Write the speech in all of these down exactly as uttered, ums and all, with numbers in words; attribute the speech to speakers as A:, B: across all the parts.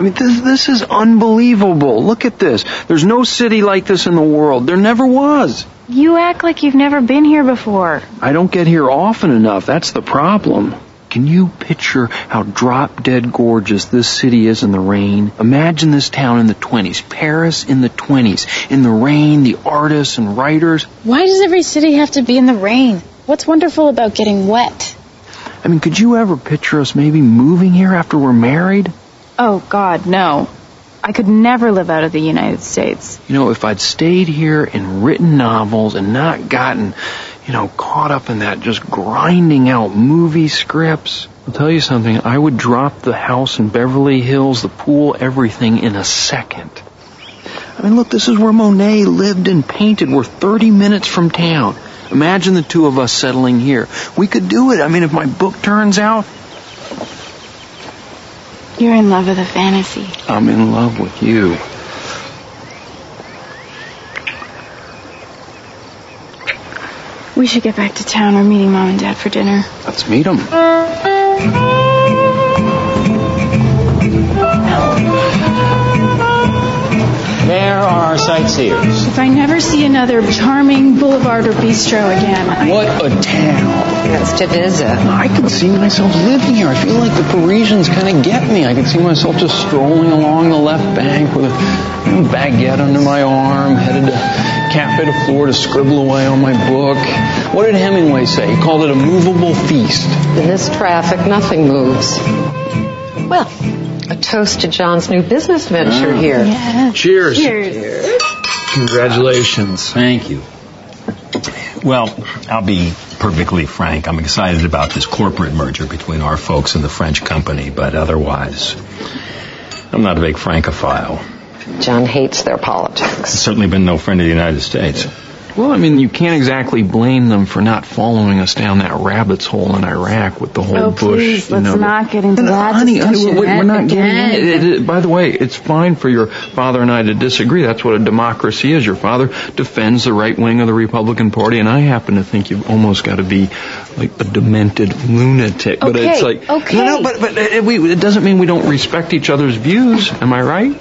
A: mean, this, this is unbelievable. Look at this. There's no city like this in the world. There never was.
B: You act like you've never been here before.
A: I don't get here often enough. That's the problem. Can you picture how drop-dead gorgeous this city is in the rain? Imagine this town in the twenties. Paris in the twenties. In the rain, the artists and writers.
B: Why does every city have to be in the rain? What's wonderful about getting wet?
A: I mean, could you ever picture us maybe moving here after we're married?
B: Oh, God, no. I could never live out of the United States.
A: You know, if I'd stayed here and written novels and not gotten, you know, caught up in that just grinding out movie scripts, I'll tell you something, I would drop the house in Beverly Hills, the pool, everything in a second. I mean, look, this is where Monet lived and painted. We're thirty minutes from town. Imagine the two of us settling here. We could do it. I mean, if my book turns out.
B: You're in love with a fantasy.
A: I'm in love with you.
B: We should get back to town. We're meeting Mom and Dad for dinner.
A: Let's meet them.
C: There are sightseers.
B: If I never see another charming boulevard or bistro again, I...
A: What a town.
D: That's to visit.
A: I could see myself living here. I feel like the Parisians kind of get me. I could see myself just strolling along the left bank with a you know, baguette under my arm, headed to Café de Flore to scribble away on my book. What did Hemingway say? He called it a movable feast.
D: In this traffic, nothing moves. Well, a toast to John's new business venture
A: oh.
D: here.
B: Yeah.
A: Cheers.
B: Cheers.
D: Cheers.
C: Congratulations. Thank you. Well, I'll be perfectly frank. I'm excited about this corporate merger between our folks and the French company, but otherwise, I'm not a big Francophile.
D: John hates their politics.
C: I've certainly been no friend of the United States.
A: Well, I mean, you can't exactly blame them for not following us down that rabbit's hole in Iraq with the whole
B: oh,
A: Bush.
B: Please,
A: you
B: let's
A: know,
B: not get into
A: no,
B: that
A: honey,
B: discussion.
A: honey, we're, we're not
B: again.
A: getting in it. It, it. By the way, it's fine for your father and I to disagree. That's what a democracy is. Your father defends the right wing of the Republican Party, and I happen to think you've almost got to be like a demented lunatic. But
B: okay,
A: it's like,
B: okay.
A: no, no, but but it, we, it doesn't mean we don't respect each other's views. Am I right?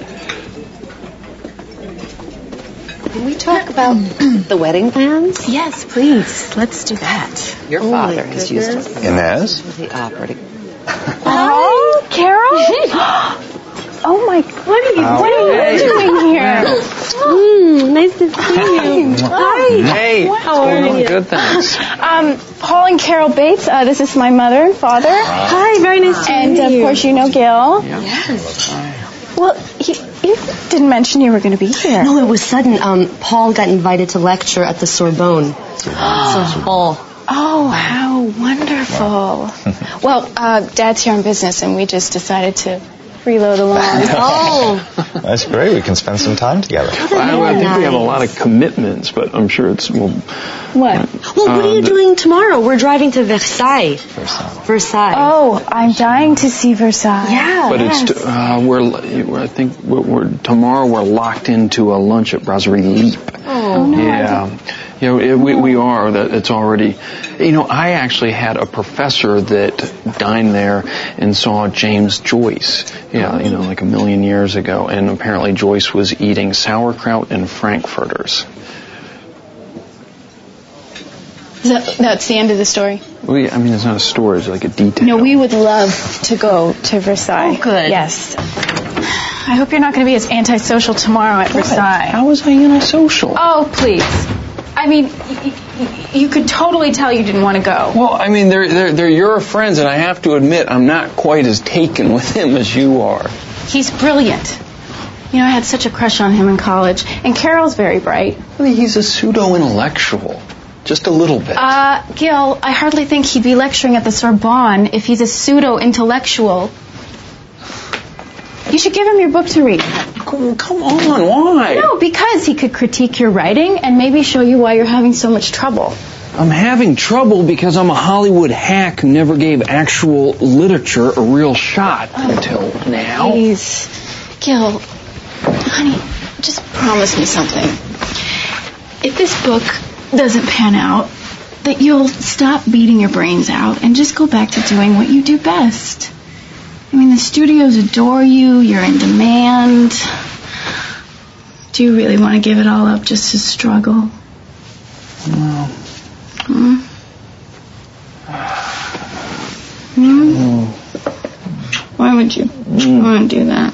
D: Can we talk about the wedding plans?
B: Yes, please. Let's do that.
D: Your
B: oh
D: father has used it.
E: Inez?
D: The operating.
B: Oh, Carol? Oh my! What are you?
E: Oh,
B: what are
E: hey.
B: you doing here?
D: Mm, nice to see you.
B: Hi.
A: Hey,
B: How are you?
A: Good, thanks.
B: Um, Paul and Carol Bates. Uh, this is my mother and father.
D: Hi, very nice to
B: and
D: meet
B: of
D: you.
B: course you know Gil.
A: Yeah.
D: Yes.
B: Well, you, you didn't mention you were going to be here.
F: No, it was sudden. Um, Paul got invited to lecture at the Sorbonne. Sorbonne.
B: Oh, how wonderful. Well, uh, Dad's here on business, and we just decided to freeload along.
F: Oh.
E: That's great. We can spend some time together.
A: I, I think we have a lot of commitments, but I'm sure it's... Well,
B: What?
F: Well, what are you
A: Um,
F: doing tomorrow? We're driving to Versailles.
E: Versailles.
F: Versailles.
B: Oh, I'm dying to see Versailles.
F: Yeah.
A: But
B: yes.
A: it's uh, we're, we're I think we're, we're tomorrow we're locked into a lunch at Brasserie Leap.
B: Oh, no.
A: Yeah, you know it, we we are that it's already. You know, I actually had a professor that dined there and saw James Joyce. Yeah, you know, like a million years ago, and apparently Joyce was eating sauerkraut and frankfurters.
B: Is that, that's the end of the story?
A: We, I mean, it's not a story; it's like a detail.
B: No, we would love to go to Versailles.
F: Oh, good.
B: Yes. I hope you're not going to be as antisocial tomorrow at Versailles.
A: How was I antisocial?
B: Oh, please. I mean, y- y- you could totally tell you didn't want to go.
A: Well, I mean, they're, they're, they're your friends, and I have to admit, I'm not quite as taken with him as you are.
B: He's brilliant. You know, I had such a crush on him in college. And Carol's very bright.
A: I mean, he's a pseudo-intellectual. Just a little bit.
B: Uh, Gil, I hardly think he'd be lecturing at the Sorbonne if he's a pseudo-intellectual. You should give him your book to read.
A: Come, come on, why?
B: No, because he could critique your writing and maybe show you why you're having so much trouble.
A: I'm having trouble because I'm a Hollywood hack who never gave actual literature a real shot until now.
B: Please. Gil, honey, just promise me something. If this book doesn't pan out, that you'll stop beating your brains out and just go back to doing what you do best. I mean, the studios adore you. You're in demand. Do you really want to give it all up just to struggle?
A: No.
B: Hmm? Hmm? Why would you want to do that?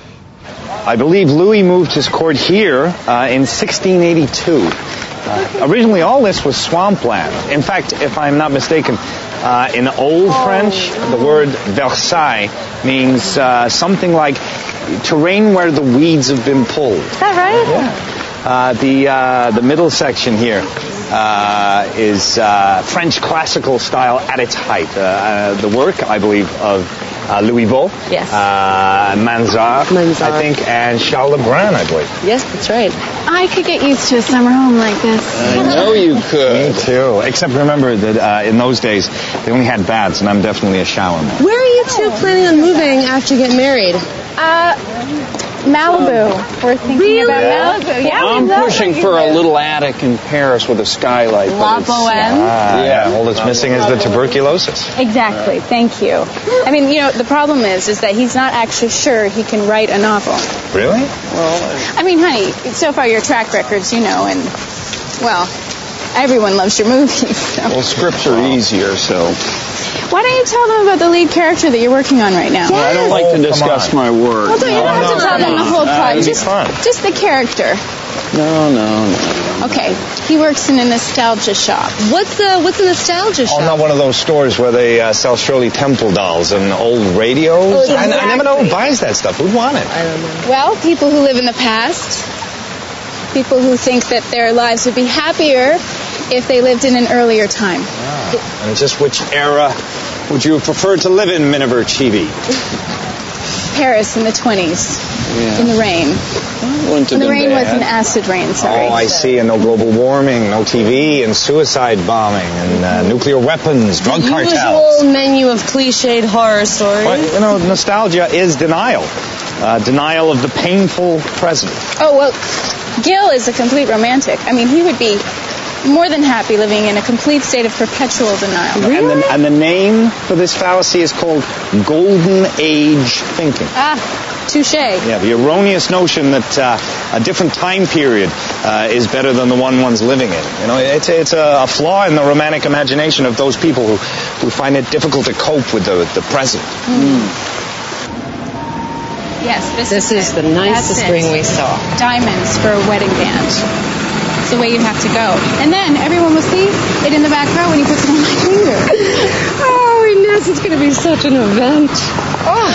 E: I believe Louis moved his court here uh, in sixteen eighty-two. Uh, originally, all this was swampland. In fact, if I'm not mistaken, uh, in Old French, the word Versailles means uh, something like terrain where the weeds have been pulled.
F: Is that right?
E: Yeah. Uh, the uh, the middle section here uh, is uh, French classical style at its height. Uh, uh, the work, I believe, of uh, Louis Vau,
F: Yes.
E: uh, Manzar,
F: Manzar.
E: I think, and Charles Lebrun, I believe.
F: Yes, that's right.
B: I could get used to a summer home like this.
E: I know you could. Me too. Except remember that uh, in those days, they only had baths, and I'm definitely a shower man.
F: Where are you two planning on moving after you get married?
B: Uh, Malibu. We're thinking
F: Really?
B: about Malibu. Yeah,
A: I'm
B: we love
A: pushing
B: it.
A: for a little attic in Paris with a skylight. but
B: La
A: it's-
B: Boheme.
E: Ah, yeah. All that's missing is the tuberculosis.
G: Exactly. Thank you. I mean, you know, the problem is, is that he's not actually sure he can write a novel.
E: Really?
G: I mean, honey, so far your track records, you know, and, well, everyone loves your movies. So.
A: Well, scripts are easier, so.
G: Why don't you tell them about the lead character that you're working on right now?
A: Well, I don't like
E: Oh,
A: to
E: come
A: discuss
E: on.
A: my work.
G: Well, don't, you don't have to
E: no,
G: tell
E: come
G: them the
E: on.
G: whole
E: Uh,
G: plot.
E: it'd be
G: Just,
E: fun.
G: just the character.
A: No, no, no.
G: Okay. He works in a nostalgia shop.
F: What's a, what's a nostalgia
E: Oh,
F: shop?
E: not one of those stores where they uh, sell Shirley Temple dolls and old radios.
G: Oh,
E: I, I never know who
G: exactly.
E: buys that stuff. Who'd want it?
F: I don't know.
G: Well, people who live in the past. People who think that their lives would be happier if they lived in an earlier time.
E: And just which era would you have preferred to live in, Miniver Chibi?
G: Paris in the twenties.
A: Yeah.
G: In the rain.
A: Wouldn't have
G: And the
A: been
G: rain was
A: bad.
G: an acid rain, sorry.
E: Oh, I see. And no global warming, no T V, and suicide bombing, and uh, nuclear weapons, drug cartels.
F: Usual menu of cliched horror stories.
E: Well, you know, nostalgia is denial. Uh, denial of the painful present.
G: Oh, well, Gil is a complete romantic. I mean, he would be more than happy living in a complete state of perpetual denial.
E: And, the, and the name for this fallacy is called golden age thinking.
G: Ah, touche.
E: Yeah, the erroneous notion that uh, a different time period uh, is better than the one one's living in. You know, it's it's a, a flaw in the romantic imagination of those people who, who find it difficult to cope with the the present.
G: Yes, this,
D: This is the nicest
G: That's it.
D: ring we saw.
G: Diamonds for a wedding band. It's the way you'd have to go. And then everyone will see it in the back row when he puts it on my finger.
D: Oh, Inez, it's going to be such an event. Oh.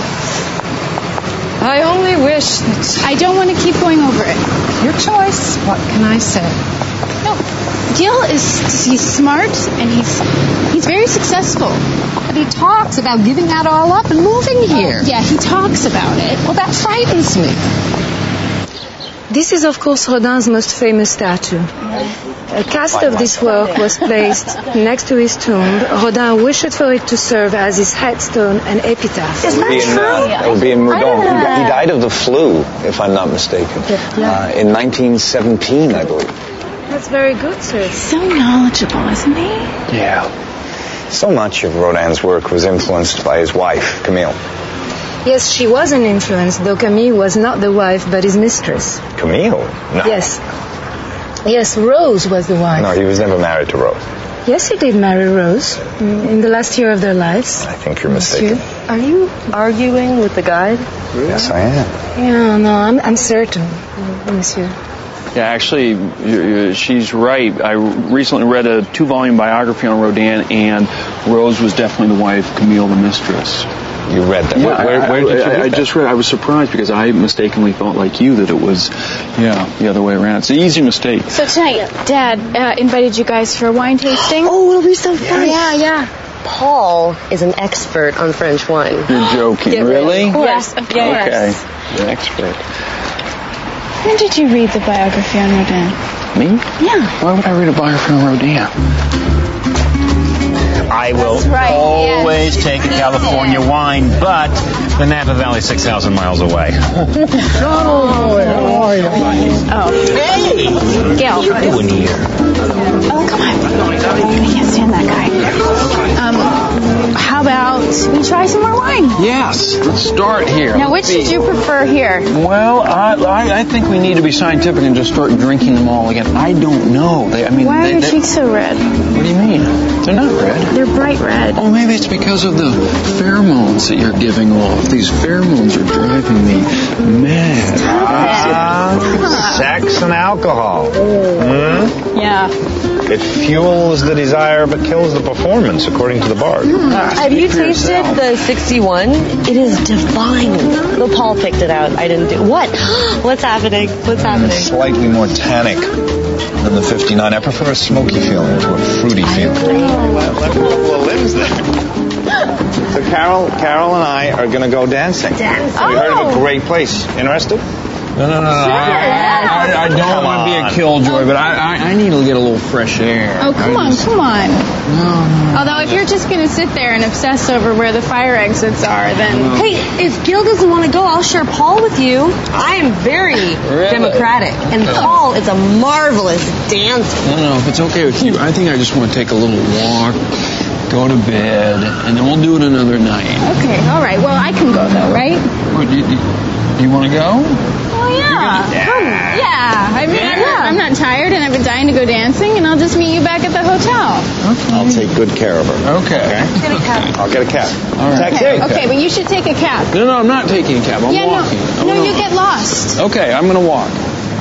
D: I only wish that...
G: I don't want to keep going over it.
D: Your choice. What can I say?
G: No, Gil is he's smart and he's he's very successful.
D: But he talks about giving that all up and moving here.
G: Yeah, he talks about it.
D: Well, that frightens me.
H: This is, of course, Rodin's most famous statue. A cast of this work was placed next to his tomb. Rodin wished for it to serve as his headstone and epitaph.
E: It would be in, uh, that would be in Moudon. He, he died of the flu, if I'm not mistaken, uh, in nineteen seventeen, I believe.
H: That's very good, sir.
B: So knowledgeable, isn't he?
E: Yeah. So much of Rodin's work was influenced by his wife, Camille.
H: Yes, she was an influence, though Camille was not the wife, but his mistress.
E: Camille? No.
H: Yes. Yes, Rose was the wife.
E: No, he was never married to Rose.
H: Yes, he did marry Rose mm, in the last year of their lives.
E: I think you're mistaken.
F: Are you arguing with the guide?
E: Yes, I am.
H: Yeah, no, I'm, I'm certain, monsieur.
A: Yeah, actually, you- you- she's right. I recently read a two-volume biography on Rodin, and Rose was definitely the wife, Camille the mistress.
E: You read that. Where, where, where did you
A: I,
E: read
A: I
E: that?
A: just read. I was surprised because I mistakenly thought, like you, that it was, yeah, the other way around. It's an easy mistake.
G: So tonight, Dad uh, invited you guys for a wine tasting.
F: Oh, it'll be so fun.
G: Yeah, yeah.
F: Paul is an expert on French wine.
A: You're joking, really?
G: Of course, of course.
A: Okay, an expert.
B: When did you read the biography on Rodin?
A: Me?
B: Yeah.
A: Why would I read a biography on Rodin?
C: I will
G: right,
C: always
G: yes.
C: take a California wine, but the Napa Valley six thousand miles away.
G: Oh.
C: Hey!
G: Gil.
C: What are you doing here?
B: Oh, come on. I can't stand that guy.
G: Um, how about we try some more wine?
A: Yes, let's start here.
G: Now, which did you prefer here?
A: Well, I, I, I think we need to be scientific and just start drinking them all again. I don't know. They, I mean,
G: Why are
A: they,
G: your
A: they,
G: cheeks so red?
A: What do you mean? They're not red.
G: They're bright red.
A: Oh, maybe it's because of the pheromones that you're giving off. These pheromones are driving me mad.
E: Ah, sex and alcohol. Hmm?
G: Yeah.
E: It fuels the desire but kills the performance, according to the bard.
F: Have you tasted the sixty-one? It is divine. The Paul picked it out. I didn't do. What? What's happening? What's happening?
I: Slightly more tannic than the fifty-nine. I prefer a smoky feeling to a fruity feeling.
E: Well, Lynn's there. So Carol, Carol and I are going to go dancing.
B: Dancing.
E: We heard of a
G: Oh.
E: great place. Interested?
A: No, no, no, no. I, I, I don't
E: Come
A: want to be a
E: on.
A: killjoy, but I, I, I need to get a little fresh air.
G: Oh, come
A: I
G: on,
A: just-
G: come on.
A: No, no.
G: Although if you're just going to sit there and obsess over where the fire exits are, then...
F: Hey, if Gil doesn't want to go, I'll share Paul with you. I am very democratic, and Paul is a marvelous dancer.
A: No, no, if it's okay with you, I think I just want to take a little walk, go to bed, and then we'll do it another night.
G: Okay, all right. Well, I can go, though, right?
A: What, you, you, you want to go?
G: Oh, yeah. Yeah. yeah. I mean, I'm, not, I'm not tired, and I've been dying to go dancing, and I'll just meet you back at the hotel.
E: I'll take good care of her.
A: Okay.
E: I'll get a cab.
A: All right.
E: Taxi.
G: Okay, but you should take a cab.
A: No, no, I'm not taking a cab. I'm
G: yeah,
A: walking.
G: no,
A: I'm
G: no,
A: gonna-
G: you get lost.
A: Okay, I'm going to walk.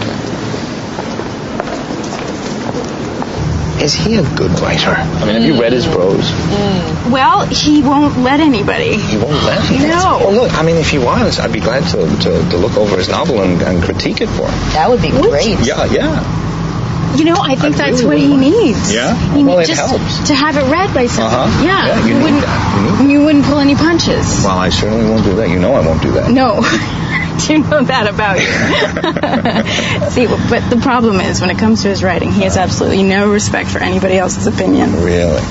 I: Is he a good writer? I mean, have you read his prose?
G: Well, he won't let anybody.
I: He won't let me.
G: No.
I: Well, look, I mean, if he wants, I'd be glad to, to, to look over his novel and, and critique it for him.
F: That would be great.
I: Yeah, yeah.
G: You know, I think
I: I
G: that's
I: really
G: what
I: would.
G: he needs.
I: Yeah?
G: He
I: Well,
G: needs
I: it
G: just
I: helps.
G: to have it read by someone.
I: Uh-huh.
G: Yeah,
I: Yeah, you need
G: wouldn't,
I: that. You need
G: you wouldn't pull any punches.
I: Well, I certainly won't do that. You know I won't do that.
G: No. Do you know that about you? See, but the problem is, when it comes to his writing, he has absolutely no respect for anybody else's opinion.
I: Really?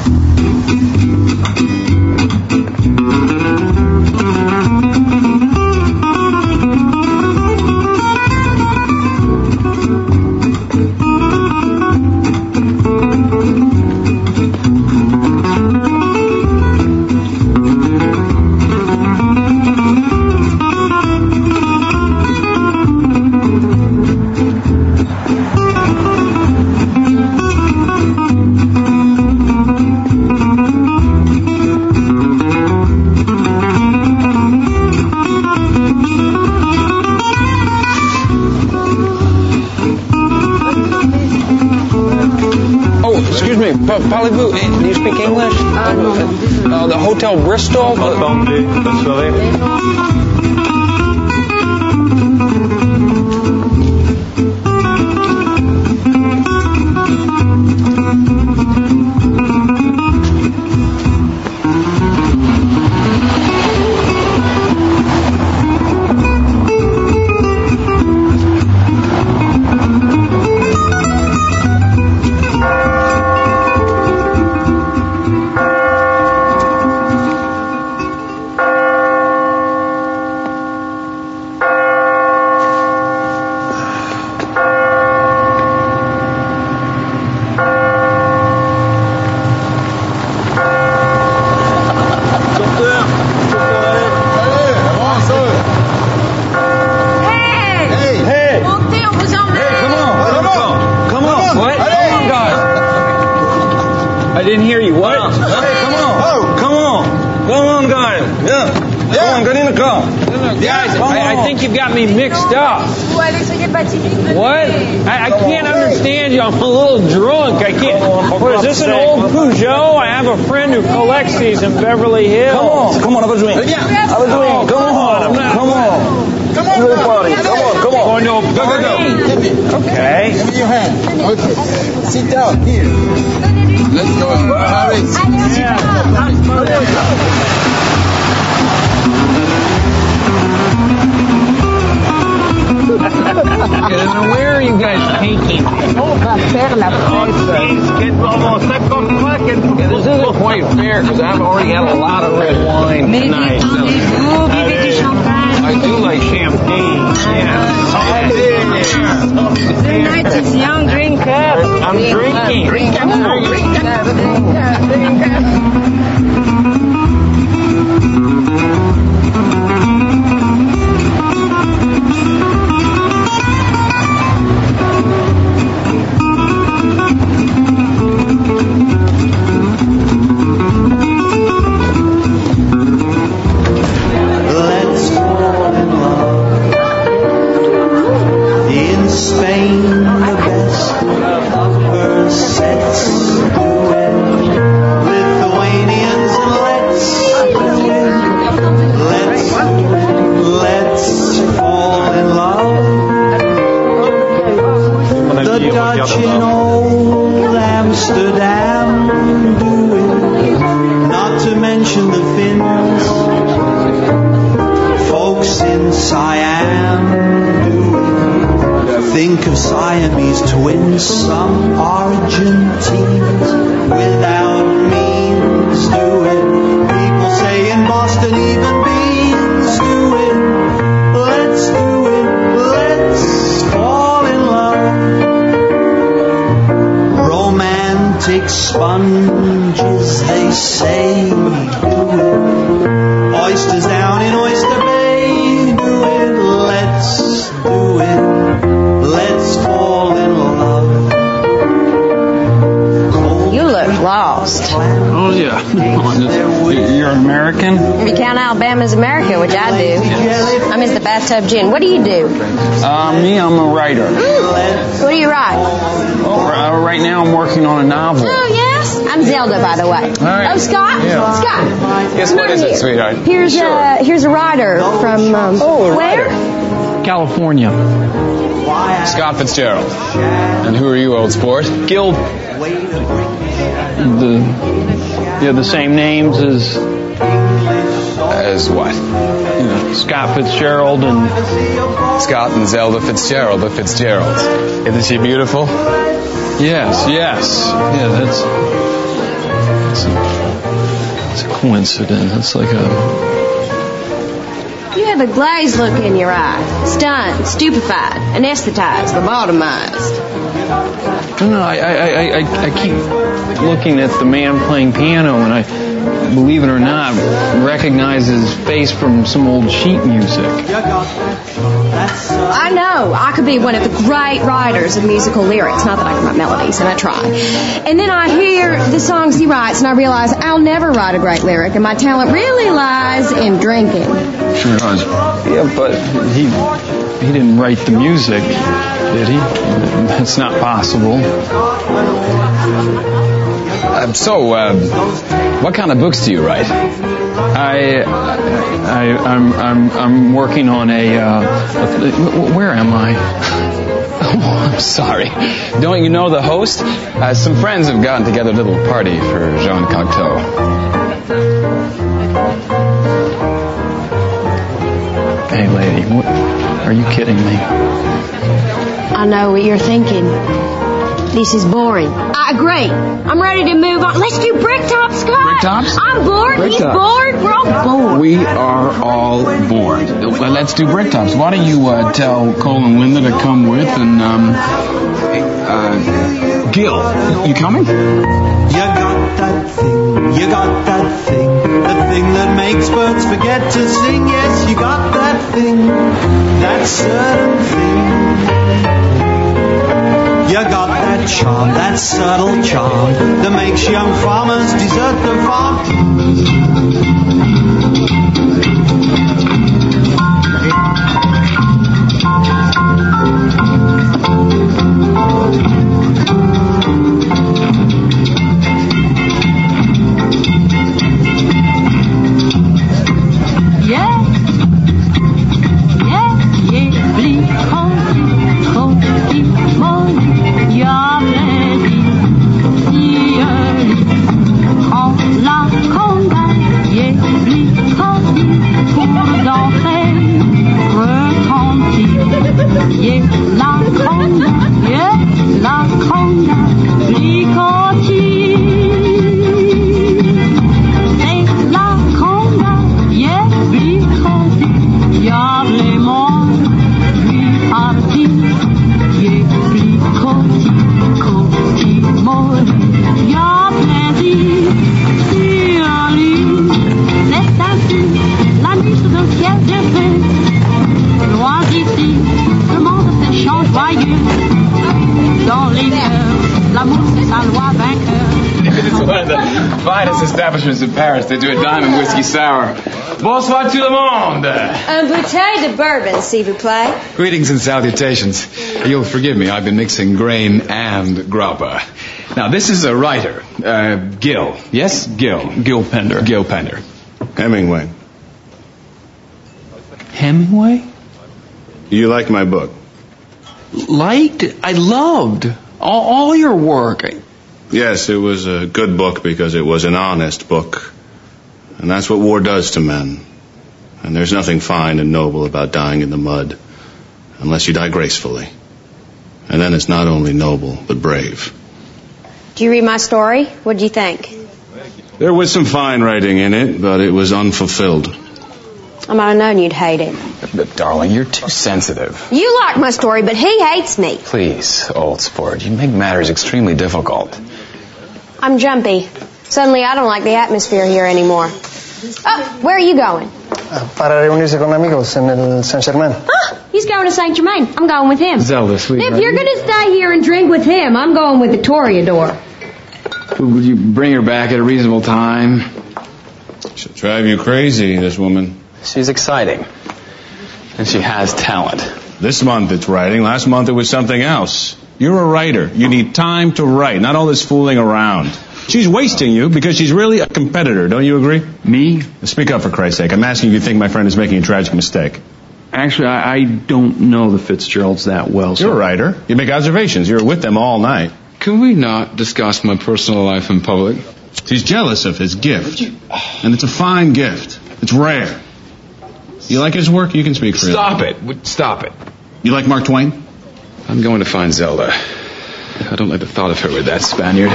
A: Oh, excuse me, Pa- Parlez-vous, eh, do you speak English? Uh, no. Uh, the Hotel Bristol? I didn't hear you. What?
J: Hey, come on. Oh, come on. Come on, guys. Yeah. Yeah. Come on, get in the car.
A: Guys, I, I think you've got me mixed up. What? I, I can't understand you. I'm a little drunk. I can't. What is this, an old Peugeot? I have a friend who collects these in Beverly Hills.
J: Come on. Come on, have a drink. Have a drink. Come on.
A: I'm not-
J: Come on. Come on. Let's party. Come on. Come on.
A: Going to a
J: Go, go, go.
A: Okay.
J: Give me your hand. Okay. Sit down here. Let's go.
A: Where are you guys taking me? This isn't quite fair because I've already had a lot of red wine tonight. I do like champagne.
H: The night is young, drink up.
A: I'm drinking.
H: Drink up. Drink up.
K: Rotterdam, do it. Not to mention the Finns, folks in Siam, do it. Think of Siamese twins, some Argentines without means, do it. People say in Boston even beans, do it. Let's do it, let's fall in love. Romantic sponges, they say, do it. Oysters down in Oyster Bay, do it. Let's do it, let's fall in love.
F: You look lost.
A: Oh, yeah. You're an American?
F: If you count Alabama as America, which I do. I'm Mister Bathtub Gin. What do you do?
A: Uh, me, I'm a writer.
F: Mm. What do you write?
A: Uh, right now I'm working on a novel.
F: Oh, yes? I'm Zelda, by the way.
A: right.
F: Oh, Scott?
A: Yeah.
F: Scott.
L: Yes,
F: come
L: what
F: over
L: is it,
F: here.
L: sweetheart?
F: Here's,
L: Sure.
F: uh, here's a writer from, um,
L: Oh, a
F: where?
L: writer.
A: California.
L: Scott Fitzgerald. And who are you, old sport?
A: Gil. The, yeah, the same names as,
L: As what?
A: you know, Scott Fitzgerald and
L: Scott and Zelda Fitzgerald, the Fitzgeralds. Isn't she beautiful?
A: yes, yes, yeah. That's it's a, it's a coincidence. It's like a
F: You have a glazed look in your eye. Stunned, stupefied, anesthetized, lobotomized.
A: I don't know. I, I, I, I, I keep looking at the man playing piano, and I, believe it or not, recognize his face from some old sheet music.
F: I know. I could be one of the great writers of musical lyrics. Not that I can write melodies, and I try. And then I hear the songs he writes, and I realize I'll never write a great lyric, and my talent really lies in drinking.
A: Sure does. Yeah, but he he didn't write the music, did he? That's not possible.
L: Uh, so, uh, what kind of books do you write?
A: I, I, I'm, I'm, I'm working on a. Uh, a where am I?
L: Oh, I'm sorry. Don't you know the host? Uh, some friends have gotten together a little party for Jean Cocteau.
A: Hey, lady, what, are you kidding me?
F: I know what you're thinking. This is boring. I agree. I'm ready to move on. Let's do Bricktop, Scott.
L: Bricktops?
F: I'm bored. He's
L: Bricktop.
F: bored. We're all bored.
L: We are all bored. Well, let's do Bricktops. Why don't you uh, tell Cole and Linda to come with, and um, uh, Gil, you coming?
K: You got that thing, you got that thing, the thing that makes birds forget to sing. Yes, you got that thing, that certain thing. You got that charm, that subtle charm, that makes young farmers desert the farm.
L: Establishments in Paris. They do a diamond whiskey sour. Bonsoir tout le monde.
F: Un bouteille de bourbon, s'il vous plaît.
L: Greetings and salutations. You'll forgive me. I've been mixing grain and grappa. Now, this is a writer, uh, Gil. Yes, Gil.
A: Gil Pender.
L: Gil Pender.
I: Hemingway.
A: Hemingway?
I: You like my book?
A: Liked? I loved all, all your work. I,
M: Yes, it was a good book because it was an honest book. And that's what war does to men. And there's nothing fine and noble about dying in the mud, unless you die gracefully. And then it's not only noble, but brave.
N: Do you read my story? What did you think?
M: There was some fine writing in it, but it was unfulfilled.
N: I might have known you'd hate it.
L: But, darling, you're too sensitive.
N: You like my story, but he hates me.
L: Please, old sport, you make matters extremely difficult.
N: I'm jumpy. Suddenly I don't like the atmosphere here anymore. Oh, where are you going?
O: Para reunirse con amigos en el Saint Germain.
N: Huh? He's going to Saint Germain. I'm going with him.
L: Zelda, sweet.
F: If you're going to stay here and drink with him, I'm going with the Toreador.
L: Would you bring her back at a reasonable time?
M: She'll drive you crazy, this woman.
L: She's exciting. And she has talent.
M: This month it's writing. Last month it was something else. You're a writer. You need time to write, not all this fooling around. She's wasting you because she's really a competitor. Don't you agree?
A: Me?
M: Speak up, for Christ's sake. I'm asking you if you think my friend is making a tragic mistake.
A: Actually, I, I don't know the Fitzgeralds that well. So.
M: You're a writer. You make observations. You're with them all night.
L: Can we not discuss my personal life in public?
M: She's jealous of his gift. And it's a fine gift. It's rare. You like his work? You can speak freely.
L: Stop it. Stop it.
M: You like Mark Twain?
L: I'm going to find Zelda. I don't like the thought of her with that Spaniard.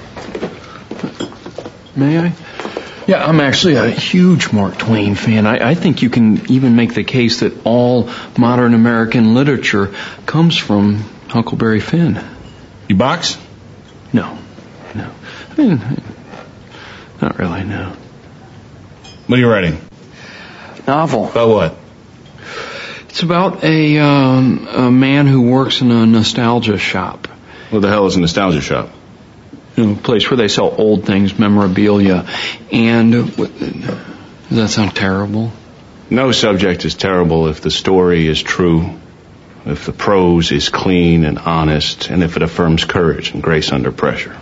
A: May I? Yeah, I'm actually a huge Mark Twain fan. I, I think you can even make the case that all modern American literature comes from Huckleberry Finn.
M: You box?
A: No. No. I mean, not really, no.
M: What are you writing?
A: Novel.
M: About what?
A: It's about a, um, a man who works in a nostalgia shop.
M: What the hell is a nostalgia shop?
A: You know, a place where they sell old things, memorabilia, and does that sound terrible?
M: No subject is terrible if the story is true, if the prose is clean and honest, and if it affirms courage and grace under pressure.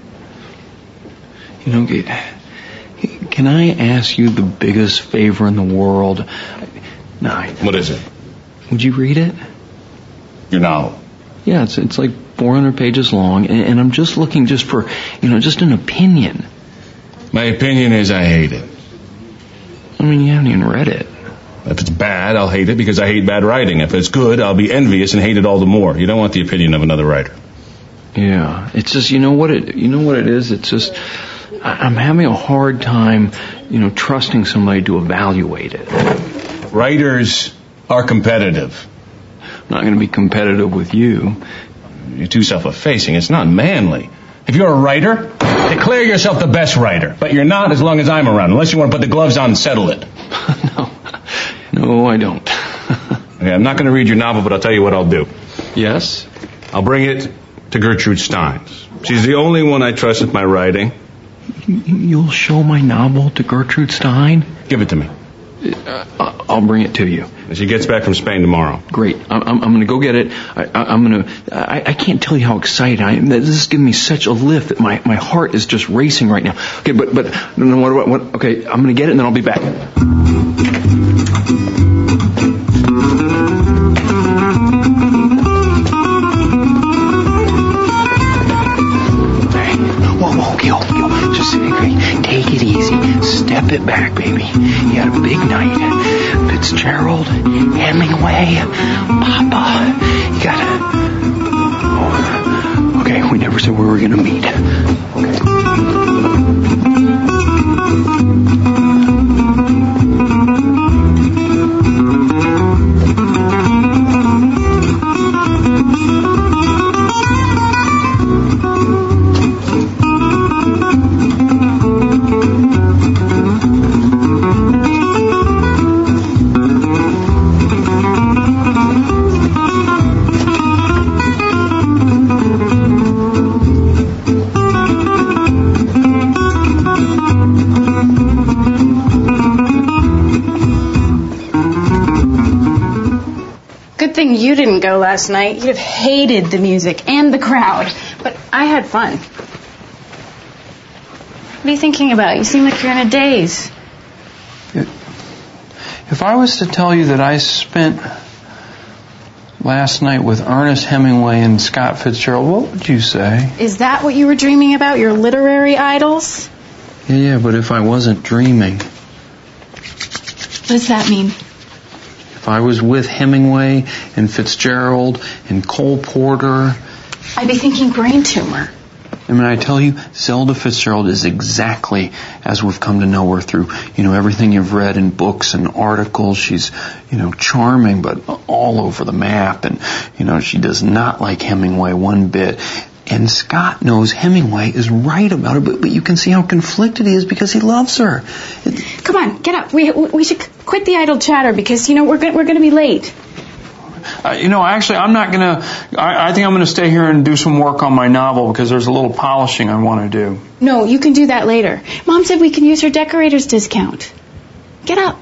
A: You know, can I ask you the biggest favor in the world? No. I,
M: what is it?
A: Would you read it?
M: Your novel.
A: Yeah, it's it's like four hundred pages long, and, and I'm just looking just for, you know, just an opinion.
M: My opinion is I hate it.
A: I mean, you haven't even read it.
M: If it's bad, I'll hate it because I hate bad writing. If it's good, I'll be envious and hate it all the more. You don't want the opinion of another writer.
A: Yeah, it's just, you know what it, you know what it is? It's just, I'm having a hard time, you know, trusting somebody to evaluate it.
M: Writers are competitive.
A: I'm not going to be competitive with you.
M: You're too self-effacing. It's not manly. If you're a writer, declare yourself the best writer. But you're not as long as I'm around, unless you want to put the gloves on and settle it.
A: No. No, I don't.
M: Okay, I'm not going to read your novel, but I'll tell you what I'll do.
A: Yes?
M: I'll bring it to Gertrude Stein's. She's the only one I trust with my writing.
A: You'll show my novel to Gertrude Stein?
M: Give it to me.
A: Uh, I'll bring it to you.
M: She gets back from Spain tomorrow.
A: Great. I'm, I'm, I'm going to go get it. I, I, I'm going to. I, I can't tell you how excited I am. This is giving me such a lift that my, my heart is just racing right now. Okay, but but no, what, what, what okay, I'm going to get it and then I'll be back. Take it easy. Step it back, baby. You had a big night. Fitzgerald, Hemingway, Papa. You gotta... Oh. Okay, we never said where we were gonna meet.
G: You didn't go last night. You'd have hated the music and the crowd. But I had fun. What are you thinking about? You seem like you're in a daze.
A: If I was to tell you that I spent, last night with Ernest Hemingway and Scott Fitzgerald, what would you say?
G: Is that what you were dreaming about, your literary idols?
A: Yeah, yeah, but if I wasn't dreaming.
G: What does that mean?
A: If I was with Hemingway and Fitzgerald and Cole Porter...
G: I'd be thinking brain tumor.
A: I mean, I tell you, Zelda Fitzgerald is exactly as we've come to know her through, you know, everything you've read in books and articles. She's, you know, charming, but all over the map. And, you know, she does not like Hemingway one bit. And Scott knows Hemingway is right about her, but, but you can see how conflicted he is because he loves her. It,
G: Come on, get up. We we should quit the idle chatter because, you know, we're go- we're going to be late.
A: Uh, you know, actually, I'm not going to... I think I'm going to stay here and do some work on my novel because there's a little polishing I want to do.
G: No, you can do that later. Mom said we can use her decorator's discount. Get up.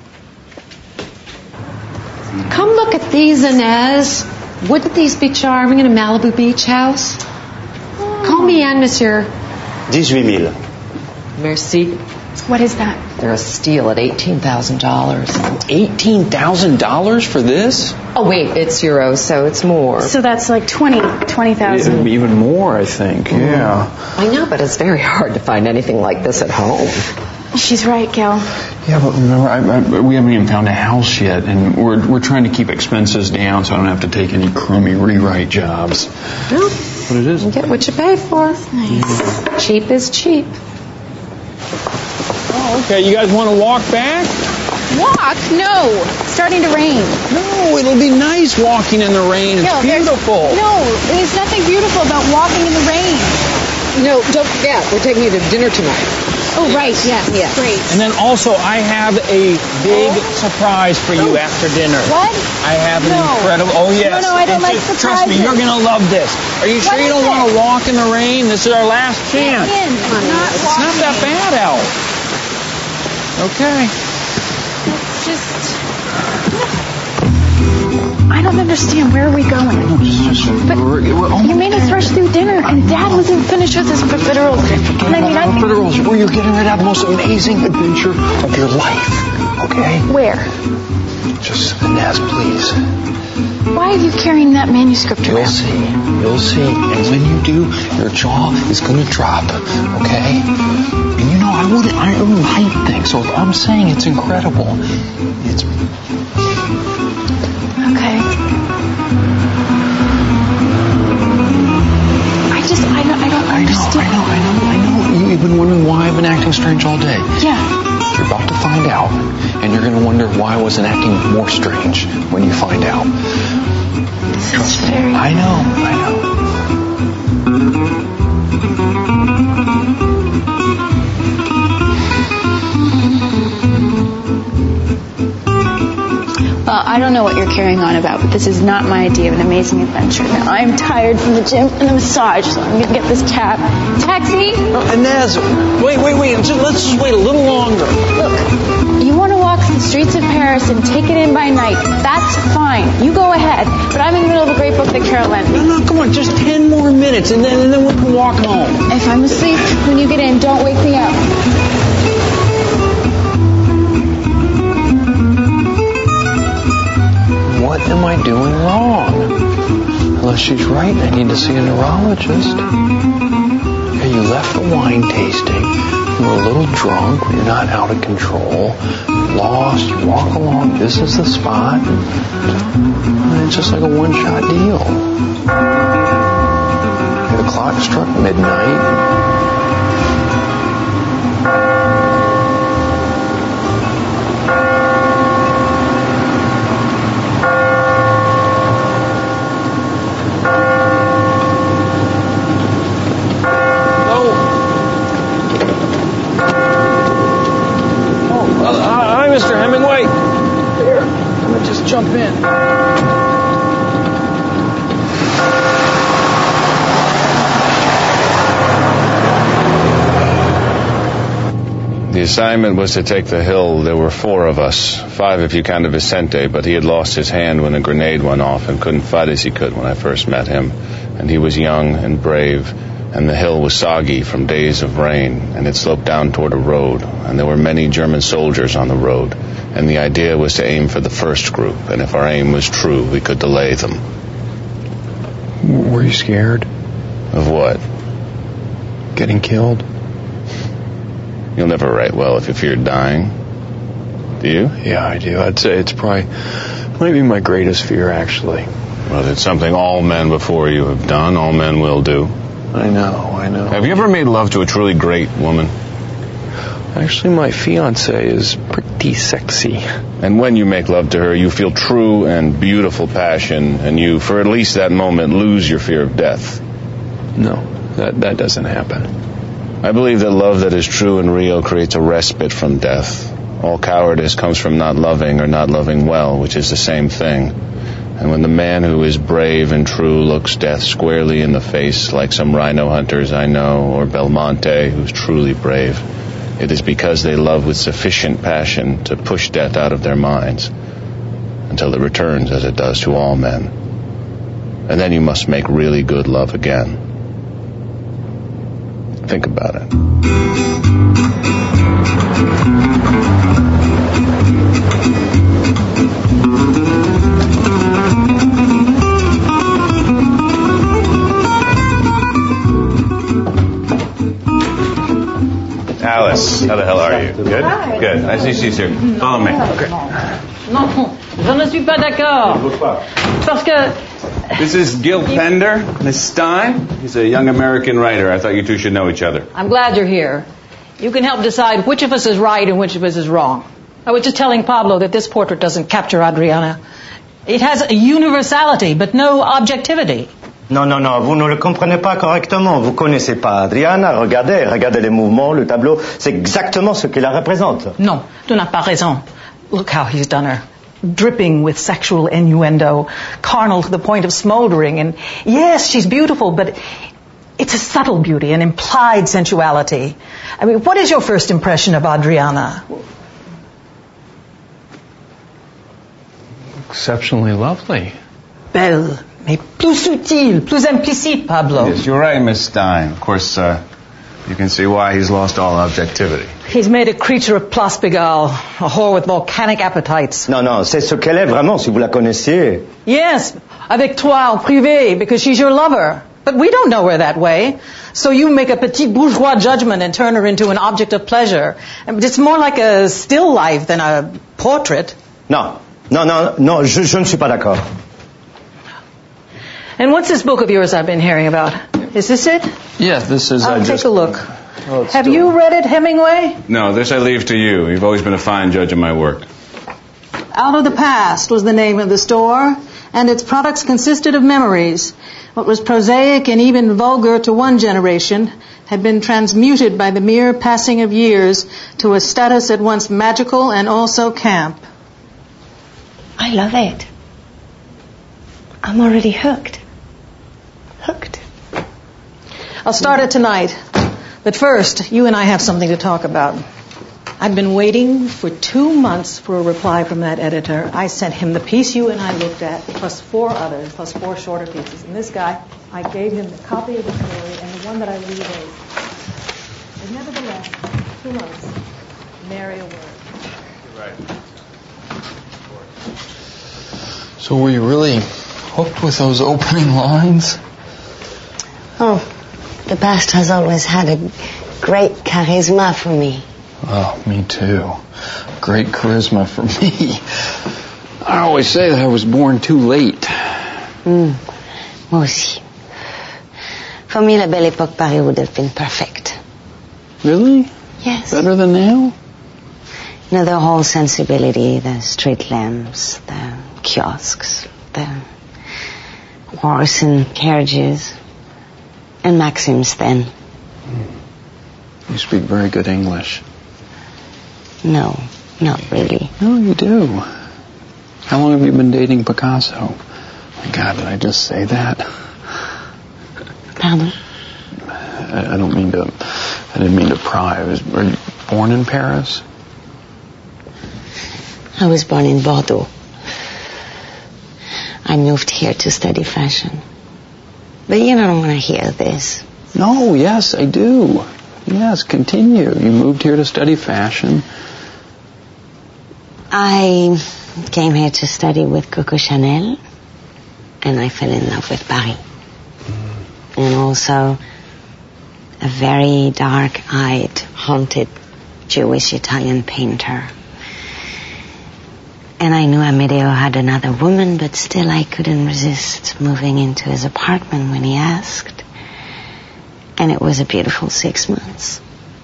D: Come look at these, Inez. Wouldn't these be charming in a Malibu beach house? Oh. Call me Anne, monsieur.
K: eighteen mille.
D: Merci.
G: What is that?
D: They're a steal at eighteen thousand dollars.
A: eighteen thousand dollars for this?
D: Oh, wait, it's euros, so it's more.
G: So that's like twenty, twenty thousand.
A: Even more, I think, yeah.
D: I know, but it's very hard to find anything like this at home.
G: She's right, Gil.
A: Yeah, but remember, I, I, we haven't even found a house yet, and we're we're trying to keep expenses down so I don't have to take any crummy rewrite jobs.
D: Well,
A: but it is.
D: You get what you pay for.
G: Nice.
D: Yeah. Cheap is cheap.
L: Oh, okay. You guys want to walk back?
G: Walk? No. It's starting to rain.
L: No, it'll be nice walking in the rain. It's
G: Gil,
L: beautiful.
G: No, there's nothing beautiful about walking in the rain.
D: No, don't forget, we're taking you to dinner tonight.
G: Oh, right, yes, yes. Great.
L: And then also, I have a big oh. surprise for you oh. after dinner.
G: What?
L: I have an
G: no.
L: incredible... Oh, yes.
G: No, no, I don't
L: it's
G: like
L: just,
G: surprises.
L: Trust me, you're going to love this. Are you sure
G: what
L: you don't
G: it?
L: want to walk in the rain? This is our last chance.
G: Get in. I'm not
L: it's
G: walking.
L: not that bad out. Okay.
G: It's just... I don't understand. Where are we going?
A: No, just, just,
G: but
A: we're, we're
G: you made us rush through dinner, and Dad wasn't finished with his profiteroles. And I mean, I can...
A: Profiteroles, where you're getting ready to have the most amazing adventure of your life. Okay?
G: Where?
A: Just, Inez, please.
G: Why are you carrying that manuscript around?
A: You'll see. You'll see. And when you do, your jaw is going to drop. Okay? And you know, I wouldn't. I don't write things. So if I'm saying it's incredible, it's.
G: Okay. I just, I don't, I don't
A: I
G: understand.
A: know, I know, I know, I know. You've been wondering why I've been acting strange all day.
G: Yeah.
A: You're about to find out, and you're going to wonder why I wasn't acting more strange when you find out.
G: This is very...
A: I know, I know.
G: Well, I don't know what you're carrying on about, but this is not my idea of an amazing adventure. Now, I'm tired from the gym and the massage, so I'm going to get this cab. Taxi?
L: Oh, Inez, wait, wait, wait. Just, let's just wait a little longer.
G: Look, you want to walk the streets of Paris and take it in by night. That's fine. You go ahead. But I'm in the middle of a great book that Carol lent me.
L: No, no, come on. Just ten more minutes, and then, and then we can walk home.
G: If I'm asleep when you get in, don't wake me up.
A: What am I doing wrong? Unless she's right, I need to see a neurologist. Okay, you left the wine tasting. You were a little drunk. You're not out of control. Lost. You walk along. This is the spot. And it's just like a one-shot deal. Okay, the clock struck midnight.
L: Mister Hemingway, here, let me just jump in.
M: The assignment was to take the hill. There were four of us, five if you counted Vicente, but he had lost his hand when a grenade went off and couldn't fight as he could when I first met him. And he was young and brave, and the hill was soggy from days of rain, and it sloped down toward a road, and there were many German soldiers on the road, and the idea was to aim for the first group, and if our aim was true, we could delay them.
A: Were you scared?
M: Of what?
A: Getting killed?
M: You'll never write well if you fear dying. Do you?
A: Yeah, I do. I'd say it's probably maybe my greatest fear, actually.
M: Well, it's something all men before you have done, all men will do.
A: I know, I know.
M: Have you ever made love to a truly great woman?
A: Actually, my fiancée is pretty sexy.
M: And when you make love to her, you feel true and beautiful passion, and you, for at least that moment, lose your fear of death.
A: No, that, that doesn't happen.
M: I believe that love that is true and real creates a respite from death. All cowardice comes from not loving or not loving well, which is the same thing. And when the man who is brave and true looks death squarely in the face, like some rhino hunters I know, or Belmonte, who's truly brave, it is because they love with sufficient passion to push death out of their minds until it returns as it does to all men. And then you must make really good love again. Think about it. Alice, how the hell are you? Good?
P: Hi.
M: Good. I see she's here. Follow me. Okay.
P: Non, je ne suis pas d'accord. Parce que...
J: This is Gil Pender, Miss Stein. He's a young American writer. I thought you two should know each other.
P: I'm glad you're here. You can help decide which of us is right and which of us is wrong. I was just telling Pablo that this portrait doesn't capture Adriana. It has a universality, but no objectivity.
Q: Non, non, non, vous ne le comprenez pas correctement. Vous connaissez pas Adriana. Regardez, regardez les mouvements, le tableau. C'est exactement ce qu'il la représente.
P: Non, tu n'as pas raison. Look how he's done her. Dripping with sexual innuendo, carnal to the point of smoldering. And yes, she's beautiful, but it's a subtle beauty, an implied sensuality. I mean, what is your first impression of Adriana?
A: Exceptionally lovely.
P: Belle, mais plus subtile, plus implicite, Pablo.
J: Yes, you're right, Miss Stein. Of course, uh, you can see why he's lost all objectivity.
P: He's made a creature of Place Pigalle, a whore with volcanic appetites.
Q: Non, non, c'est ce qu'elle est vraiment, si vous la connaissiez.
P: Yes, avec toi en privé, because she's your lover. But we don't know her that way. So you make a petit bourgeois judgment and turn her into an object of pleasure. It's more like a still life than a portrait.
Q: Non, non, non, non, je, je ne suis pas d'accord.
P: And what's this book of yours I've been hearing about? Is this it?
A: Yeah, this is...
P: I'll
A: I
P: take
A: just...
P: a look.
A: Oh,
P: Have
A: still...
P: you read it, Hemingway?
J: No, this I leave to you. You've always been a fine judge of my work.
P: Out of the Past was the name of the store, and its products consisted of memories. What was prosaic and even vulgar to one generation had been transmuted by the mere passing of years to a status at once magical and also camp.
N: I love it. I'm already hooked. Hooked.
P: I'll start it tonight. But first, you and I have something to talk about. I've been waiting for two months for a reply from that editor. I sent him the piece you and I looked at, plus four others, plus four shorter pieces. And this guy, I gave him the copy of the story and the one that I rewrote. But nevertheless, two months, nary a word.
J: Right.
A: So were you really hooked with those opening lines?
N: Oh, the past has always had a great charisma for me.
A: Oh, me too. Great charisma for me. I always say that I was born too late.
N: Mm. Moi aussi. For me, La Belle Époque Paris would have been perfect.
A: Really?
N: Yes.
A: Better than now?
N: You know, the whole sensibility, the street lamps, the kiosks, the horse and carriages, and Maxim's then.
A: You speak very good English.
N: No, not really.
A: No, you do. How long have you been dating Picasso? My God, did I just say that?
N: Pardon?
A: I, I don't mean to... I didn't mean to pry. I was, were you born in Paris?
N: I was born in Bordeaux. I moved here to study fashion. But you don't want to hear this.
A: No, yes, I do. Yes, continue. You moved here to study fashion.
N: I came here to study with Coco Chanel, and I fell in love with Paris. and also a very dark-eyed, haunted Jewish Italian painter. And I knew Amedeo had another woman, but still I couldn't resist moving into his apartment when he asked. And it was a beautiful six months.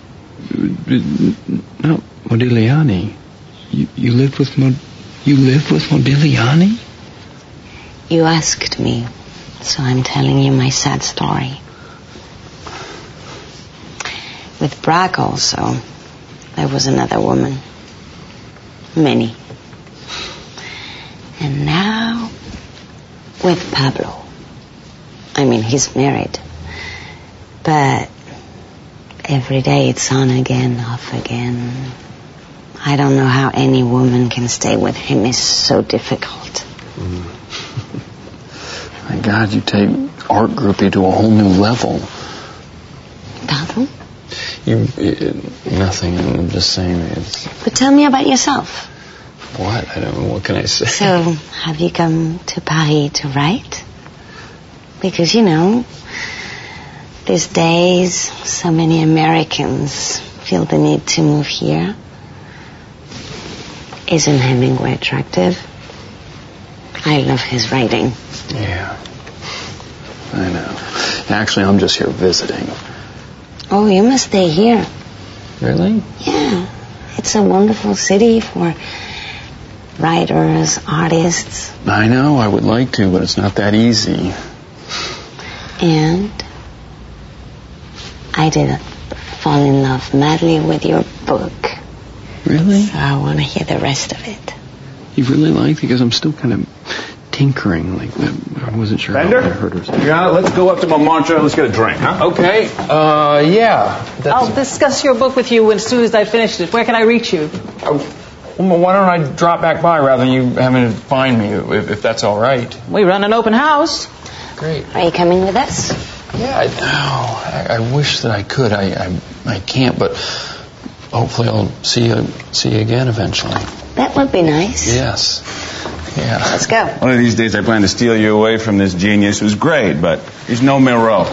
A: No, Modigliani. You, you lived with Mod... You lived with Modigliani?
N: You asked me, so I'm telling you my sad story. With Braque also, there was another woman. Many. And now, with Pablo. I mean, he's married. But every day it's on again, off again. I don't know how any woman can stay with him. It's so difficult.
A: Mm. My God, you take art groupie to a whole new level.
N: Pardon?
A: You, it, nothing, I'm just saying it's...
N: But tell me about yourself.
A: What? I don't know, what can I say?
N: So, have you come to Paris to write? Because, you know, these days, so many Americans feel the need to move here. Isn't Hemingway attractive? I love his writing.
A: Yeah. I know. Actually, I'm just here visiting.
N: Oh, you must stay here.
A: Really?
N: Yeah. It's a wonderful city for writers, artists.
A: I know, I would like to, but it's not that easy.
N: And I did fall in love madly with your book.
A: Really?
N: So I want to hear the rest of it.
A: You really like it? Because I'm still kind of tinkering. Like, I wasn't sure
J: Bender?
A: how I heard or something.
J: Yeah, let's go up to Montmartre. Let's get a drink, huh?
L: Okay. Uh, yeah. That's...
P: I'll discuss your book with you as soon as I finish it. Where can I reach you?
L: Oh, well, why don't I drop back by rather than you having to find me, if, if that's all right?
P: We run an open house.
L: Great.
N: Are you coming with us?
L: Yeah, I, oh, I, I wish that I could. I, I I can't, but hopefully I'll see you see you again eventually.
N: That would be nice.
L: Yes. Yeah.
N: Let's go.
J: One of these days I plan to steal you away from this genius who's great, but he's no Miro.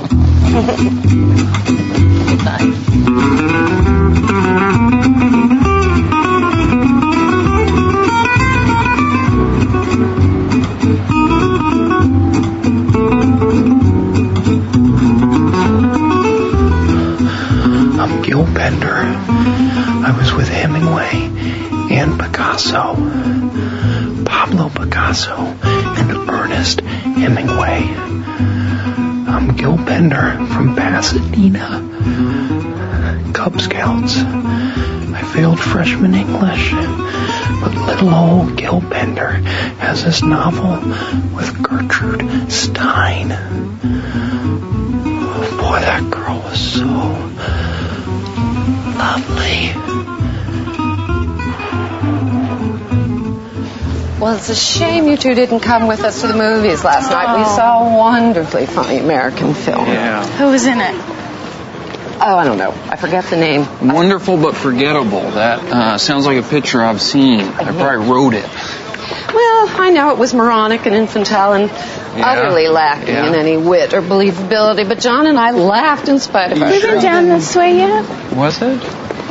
A: I'm Gil Bender. I was with Hemingway and Picasso. Pablo Picasso and Ernest Hemingway. I'm Gil Bender from Pasadena. Cub Scouts. I failed freshman English, but little old Gil Bender has this novel with Gertrude Stein. Oh, boy, that girl was so lovely.
D: Well, it's a shame you two didn't come with us to the movies last night. We saw a wonderfully funny American film.
A: Yeah.
G: Who was in it?
D: Oh, I don't know. I forget the name.
A: Wonderful but forgettable. That uh, sounds like a picture I've seen. I probably wrote it.
D: Well, I know it was moronic and infantile and
A: Yeah.
D: utterly lacking
A: Yeah.
D: in any wit or believability, but John and I laughed in spite of
G: Have
D: ourselves.
G: you been down this way yet?
A: Was it?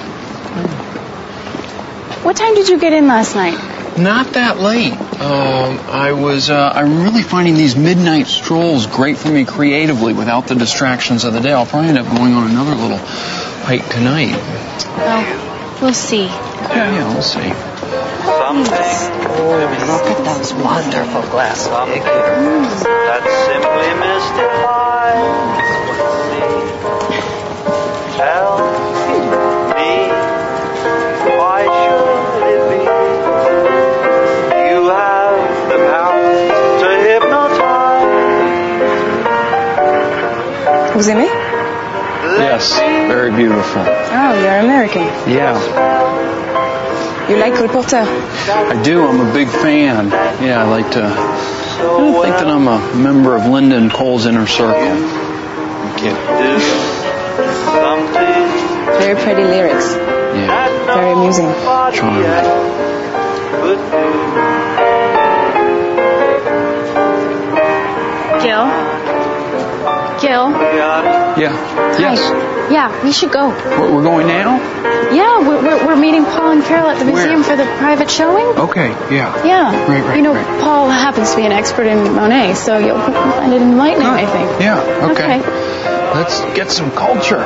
G: What time did you get in last night?
A: Not that late. Um, I was. Uh, I'm really finding these midnight strolls great for me creatively without the distractions of the day. I'll probably end up going on another little hike tonight.
G: Well, we'll see.
A: Yeah, yeah, we'll see.
D: Look at those wonderful glass figures.
K: That simply mystifies me. Tell me, why should it be? You have the power to hypnotize.
G: Was it me?
A: Yes, very beautiful.
G: Oh, you're American.
A: Yeah,
G: You like Cole Porter?
A: I do. I'm a big fan. Yeah, I like to. I don't think that I'm a member of Linda and Cole's inner circle. I'm kidding.
G: Very pretty lyrics.
A: Yeah.
G: Very amusing.
A: Charming.
G: Gil? Gil?
A: Yeah. Yes.
B: Hi. Yeah, we should go.
A: We're we're going now?
B: Yeah, we're, we're, we're meeting Paul and Carol at the museum for the private showing.
A: Okay, yeah.
B: Yeah.
A: Right, right,
B: You know,
A: right.
B: Paul happens to be an expert in Monet, so you'll find it enlightening, I think.
A: Yeah, okay.
B: Okay.
A: Let's get some culture.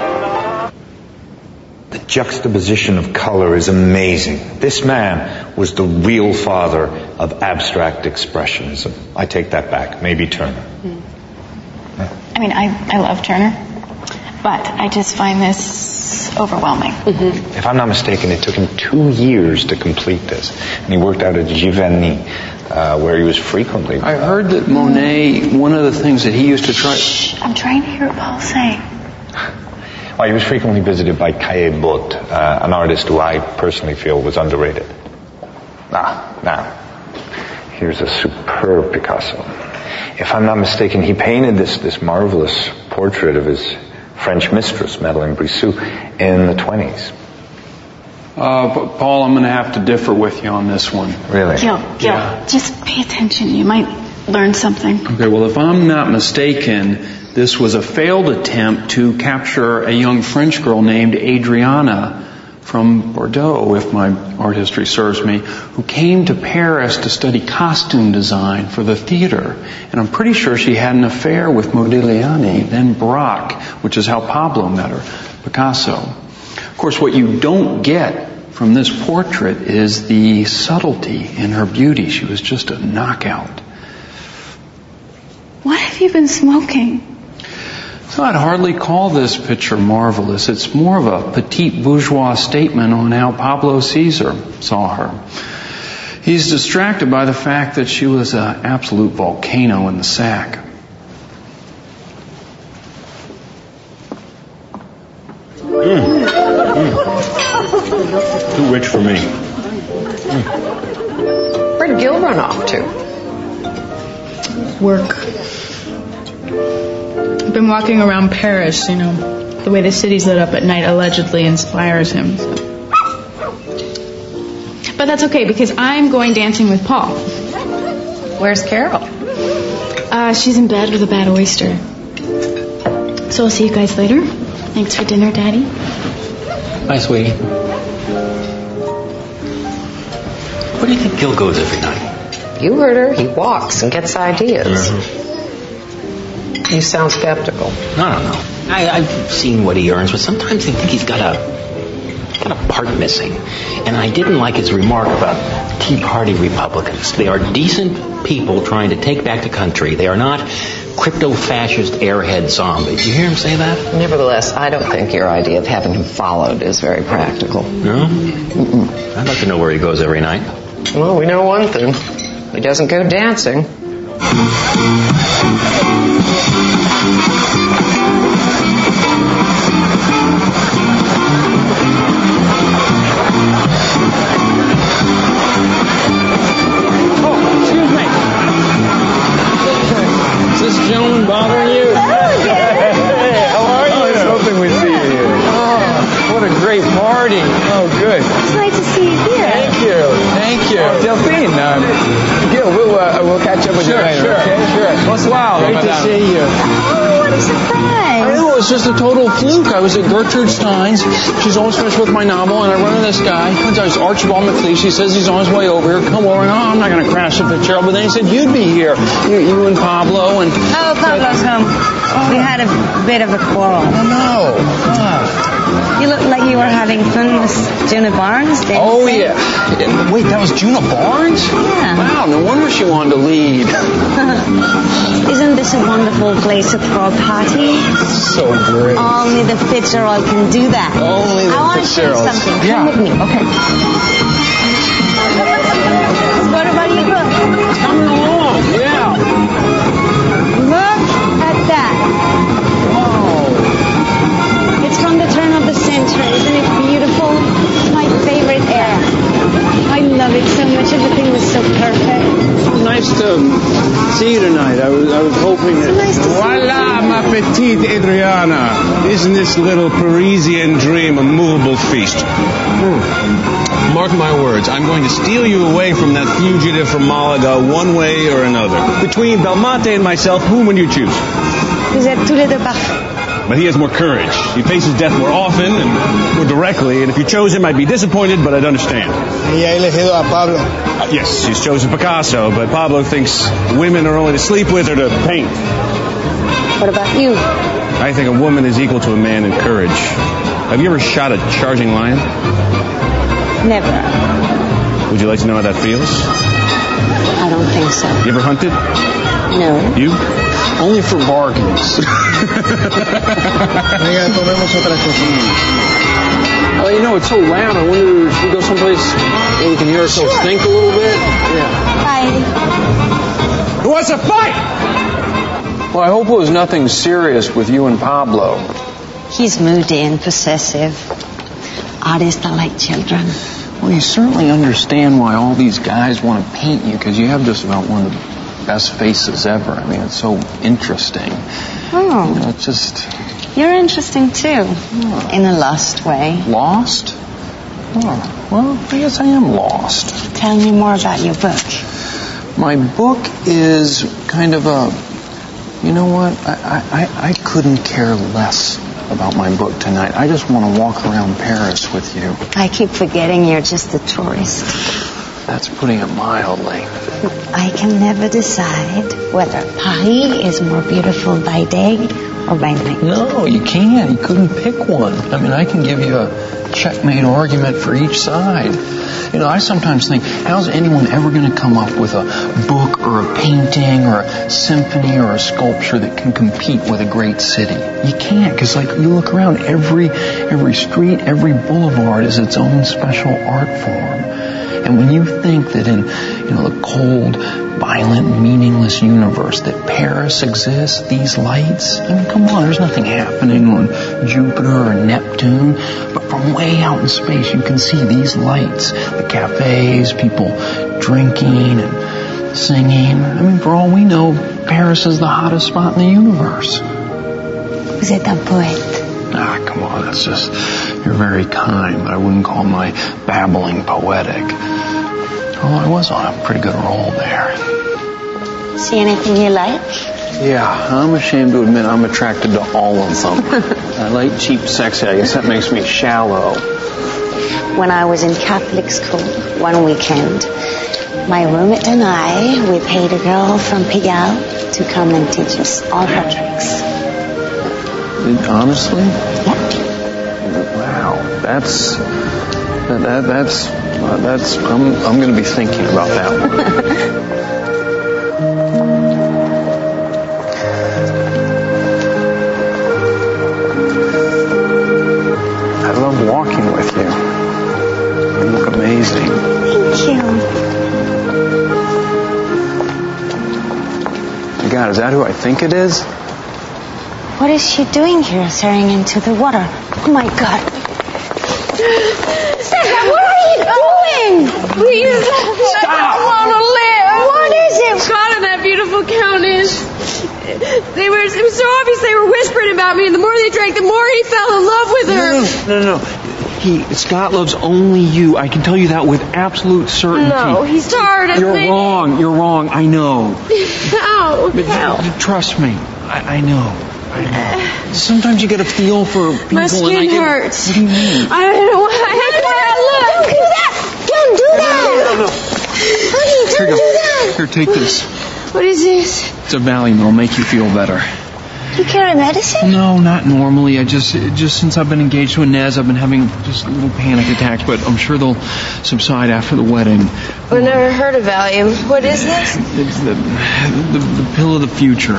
I: The juxtaposition of color is amazing. This man was the real father of abstract expressionism. I take that back. Maybe Turner.
G: I mean, I, I love Turner, but I just find this overwhelming.
I: If I'm not mistaken, it took him two years to complete this. And he worked out at Giverny, uh, where he was frequently...
A: I heard that Monet, one of the things that he used to try...
G: Shh, I'm trying to hear what Paul's saying.
I: Well, he was frequently visited by Caillebotte, uh, an artist who I personally feel was underrated. Ah, now, here's a superb Picasso. If I'm not mistaken, he painted this, this marvelous portrait of his French mistress, Madeleine Brissot, in the twenties.
A: Uh, but Paul, I'm going to have to differ with you on this one.
I: Really?
G: Gil, Gil,
A: Yeah.
G: just pay attention. You might learn something.
A: Okay, well, if I'm not mistaken, this was a failed attempt to capture a young French girl named Adriana from Bordeaux, if my art history serves me, who came to Paris to study costume design for the theater. And I'm pretty sure she had an affair with Modigliani, then Braque, which is how Pablo met her, Picasso. Of course, what you don't get from this portrait is the subtlety in her beauty. She was just a knockout.
G: What have you been smoking?
A: So I'd hardly call this picture marvelous. It's more of a petite bourgeois statement on how Pablo Caesar saw her. He's distracted by the fact that she was an absolute volcano in the sack.
C: Mm. Mm. Too rich for me.
D: Mm. Where'd Gil run off to?
G: Work. I've been walking around Paris, you know. The way the city's lit up at night allegedly inspires him. So. But that's okay, because I'm going dancing with Paul.
D: Where's Carol?
G: Uh, she's in bed with a bad oyster. So I'll see you guys later. Thanks for dinner, Daddy.
C: Bye, sweetie. Where do you think Gil goes every night?
D: You heard her. He walks and gets ideas.
C: Mm-hmm.
D: You sound skeptical.
C: I don't know. I, I've seen what he earns, but sometimes I think he's got a got a part missing. And I didn't like his remark about Tea Party Republicans. They are decent people trying to take back the country. They are not crypto-fascist airhead zombies. Did you hear him say that?
D: Nevertheless, I don't think your idea of having him followed is very practical.
C: No? Mm-mm. I'd like to know where he goes every night.
D: Well, we know one thing. He doesn't go dancing.
A: Gentlemen bothering you?
O: Hey, how are you? I was hoping we'd see you here.
A: Oh, what a great party.
O: Oh, good.
F: It's nice to see you here.
O: Thank you.
A: Thank you.
O: Oh, Delphine, um, Gil, we'll, uh, we'll catch up with
A: Sure,
O: you later,
A: sure,
O: okay?
A: sure.
O: Bonsoir,
A: Great to
O: madame.
A: see you.
F: Oh, what a surprise.
A: I know, it's just a total fluke. I was at Gertrude Stein's. She's almost finished with my novel, and I run into this guy. Turns out it's Archibald MacLeish. He says he's on his way over here. Come over, and oh, I'm not going to crash at Fitzgerald. But then he said you'd be here. You, you and Pablo, and...
N: Oh, Pablo's home. We had a bit of a quarrel.
A: Oh, no. Ah.
N: You look like you were having fun with Juna Barnes, didn't
A: Oh,
N: you?
A: yeah. yeah. Wait, that was Juna Barnes?
N: Yeah.
A: Wow, no wonder she wanted to lead.
N: Isn't this a wonderful place to throw a party?
A: So great.
N: Only the Fitzgerald can do that.
A: Only the
N: I want to show you
A: Fitzgeralds.
N: something.
A: Yeah.
N: Come with me. Okay. What about you?
A: Coming along, yeah.
N: Look at that.
A: Oh.
N: It's from the turn of the century. Isn't it beautiful? It's my favorite era. I love it so much. Everything was so perfect.
A: Nice to see you tonight. I was, I was hoping that...
N: So nice to see
J: Voila, ma petite Adriana. Isn't this little Parisian dream a movable feast? Hmm. Mark my words, I'm going to steal you away from that fugitive from Malaga one way or another. Between Belmonte and myself, whom would you choose?
N: Vous êtes tous les deux parfaits.
J: but he has more courage. He faces death more often and more directly, and if you chose him, I'd be disappointed, but I'd understand.
O: Y ha elegido a Pablo.
J: Uh, yes, he's chosen Picasso, but Pablo thinks women are only to sleep with or to paint.
N: What about you?
J: I think a woman is equal to a man in courage. Have you ever shot a charging lion?
N: Never.
J: Would you like to know how that feels?
N: I don't think so.
J: You ever hunted?
N: No.
J: You?
A: Only for bargains.
O: Venga, tomemos otra cosa.
A: Oh, you know, it's so loud. I wonder if we go someplace where we can hear ourselves
N: Sure.
A: think a little bit. Yeah.
N: Bye.
J: Who wants to fight?
A: Well, I hope it was nothing serious with you and Pablo.
N: He's moody and possessive. Artists are like children.
A: Well, you certainly understand why all these guys want to paint you, because you have just about one of the best faces ever. I mean, it's so interesting.
N: Oh.
A: You know, it's just...
N: You're interesting too. Oh. In a lost way.
A: Lost? Oh, well, I guess I am lost.
N: Tell me more about your book.
A: My book is kind of a... You know what? I, I, I couldn't care less about my book tonight. I just want to walk around Paris with you.
N: I keep forgetting you're just a tourist.
A: That's putting it mildly.
N: I can never decide whether Paris is more beautiful by day or by night.
A: No, you can't. You couldn't pick one. I mean, I can give you a checkmate argument for each side. You know, I sometimes think, how's anyone ever going to come up with a book or a painting or a symphony or a sculpture that can compete with a great city? You can't, because like you look around, every every street, every boulevard is its own special art form. And when you think that in, you know, the cold, violent, meaningless universe that Paris exists, these lights, I mean, come on, there's nothing happening on Jupiter or Neptune. But from way out in space, you can see these lights, the cafes, people drinking and singing. I mean, for all we know, Paris is the hottest spot in the universe.
N: Vous êtes un poète.
A: Ah, come on, that's just, you're very kind, but I wouldn't call my babbling poetic. Well, I was on a pretty good roll there.
N: See anything you like?
A: Yeah, I'm ashamed to admit I'm attracted to all of them. I like cheap sex. I guess that makes me shallow.
N: When I was in Catholic school, one weekend, my roommate and I, we paid a girl from Pigalle to come and teach us all her tricks.
A: Honestly?
N: Yeah.
A: Wow, that's that, that that's uh, that's I'm I'm going to be thinking about that one. I love walking with you. You look amazing.
N: Thank you.
A: God, is that who I think it is?
N: What is she doing here, staring into the water? Oh my God. Sarah, what are you doing?
G: Please.
N: Stop.
G: I don't want to live.
N: What is it?
G: Scott and that beautiful countess. They were, it was so obvious they were whispering about me, and the more they drank, the more he fell in love with her.
A: No, no, no, no. He, Scott loves only you. I can tell you that with absolute certainty.
G: No, he's tired of
A: You're
G: me.
A: wrong. You're wrong. I know.
G: How?
A: But
G: How?
A: trust me. I, I know. I know. Sometimes you get a feel for people.
G: My skin
A: and I get,
G: hurts.
A: What do you mean?
G: I don't know why. I can't look.
N: Don't do that. Don't do that.
A: No, no, no.
N: Honey, don't
A: Here,
N: do
A: go.
N: that.
A: Here, take this.
G: What is this?
A: It's a Valium. It'll make you feel better.
N: You carry medicine?
A: No, not normally. I just, just since I've been engaged to Inez, I've been having just little panic attacks, but I'm sure they'll subside after the wedding.
G: I've never heard of Valium. What is this?
A: It's the, the, the pill of the future.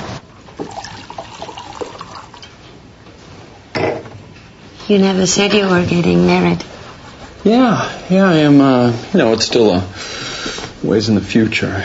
N: You never said you were getting married.
A: Yeah, yeah, I am, uh, you know, it's still a ways in the future.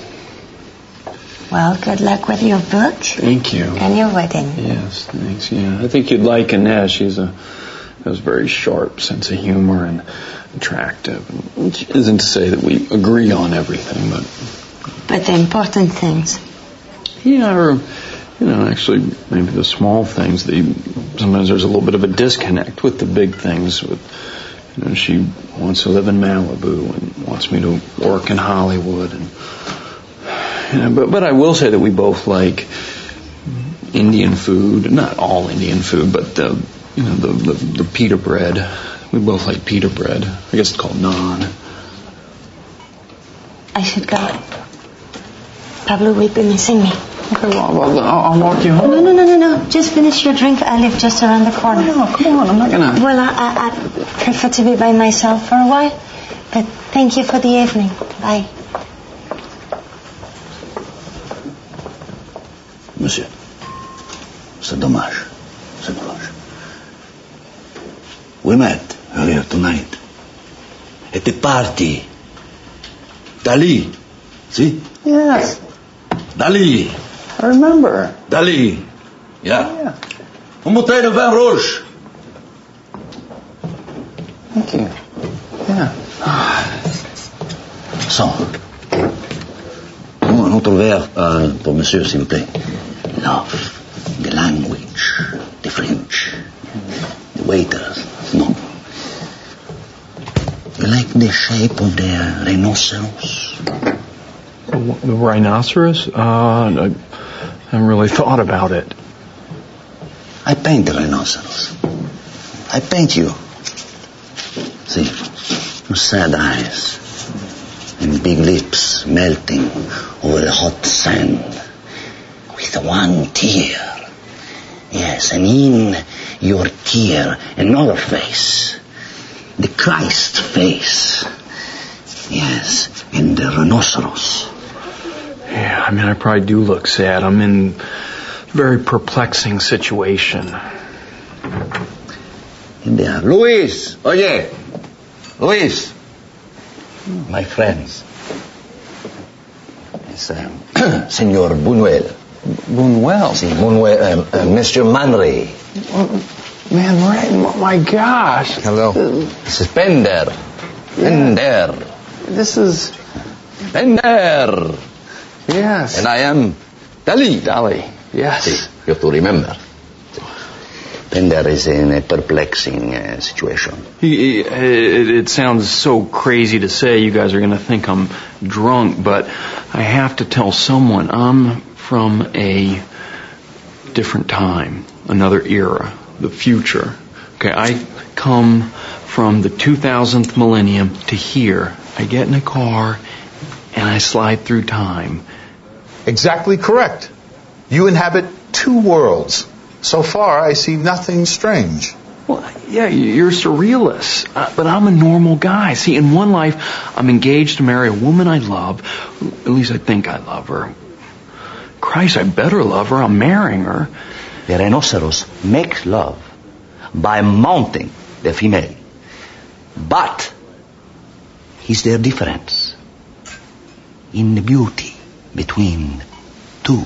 N: Well, good luck with your book.
A: Thank you.
N: And your wedding.
A: Yes, thanks, yeah. I think you'd like Inez. She's a, has a very sharp sense of humor and attractive. Which isn't to say that we agree on everything, but...
N: But the important things.
A: Yeah, or, you know, actually, maybe the small things. The sometimes there's a little bit of a disconnect with the big things. With, you know, she wants to live in Malibu and wants me to work in Hollywood. And, you know, but, but I will say that we both like Indian food. Not all Indian food, but the, you know, the, the, the pita bread. We both like pita bread. I guess it's called naan.
N: I should go. Pablo will be missing me.
A: Okay, well, well I'll, I'll walk you home.
N: No, no, no, no, no. Just finish your drink. I live just around the corner.
A: No, come on. I'm not gonna...
N: Well, I, I, I prefer to be by myself for a while. But thank you for the evening. Bye.
R: Monsieur, c'est dommage. C'est dommage. We met earlier tonight at the party. Dali. See?
O: Yes.
R: Dali.
O: I remember.
R: Dali. Yeah.
O: Yeah.
R: Een bouteille de vin rouge.
O: Thank you. Yeah.
R: So. Un autre verre euh, pour monsieur, s'il vous plaît. Love. The language. The French. The waiters. No. You like the shape of the rhinoceros?
A: The rhinoceros? Uh, I haven't really thought about it.
R: I paint the rhinoceros. I paint you. See, sad eyes and big lips melting over the hot sand with one tear. Yes, and in your tear, another face. The Christ face. Yes, in the rhinoceros.
A: Yeah, I mean, I probably do look sad. I'm in a very perplexing situation.
R: There. Luis, oye. Luis. My friends. It's uh, Senor Buñuel.
O: Buñuel?
R: Si, Buñuel, uh, uh, Mister Manry.
O: Man, right? My gosh.
R: Hello. This is Pender. Pender.
O: This is...
R: Pender.
O: Yes.
R: And I am Dali.
O: Dali, yes.
R: See, you have to remember. Pender is in a perplexing uh, situation.
A: He, it, it sounds so crazy to say. You guys are going to think I'm drunk, but I have to tell someone I'm from a different time, another era, the future. Okay, I come from the two thousandth millennium to here. I get in a car and I slide through time.
S: Exactly correct. You inhabit two worlds. So far, I see nothing strange.
A: Well, yeah, you're surrealist, uh, but I'm a normal guy. See, in one life, I'm engaged to marry a woman I love. At least I think I love her. Christ, I better love her. I'm marrying her.
R: The rhinoceros makes love by mounting the female. But is there difference in the beauty between two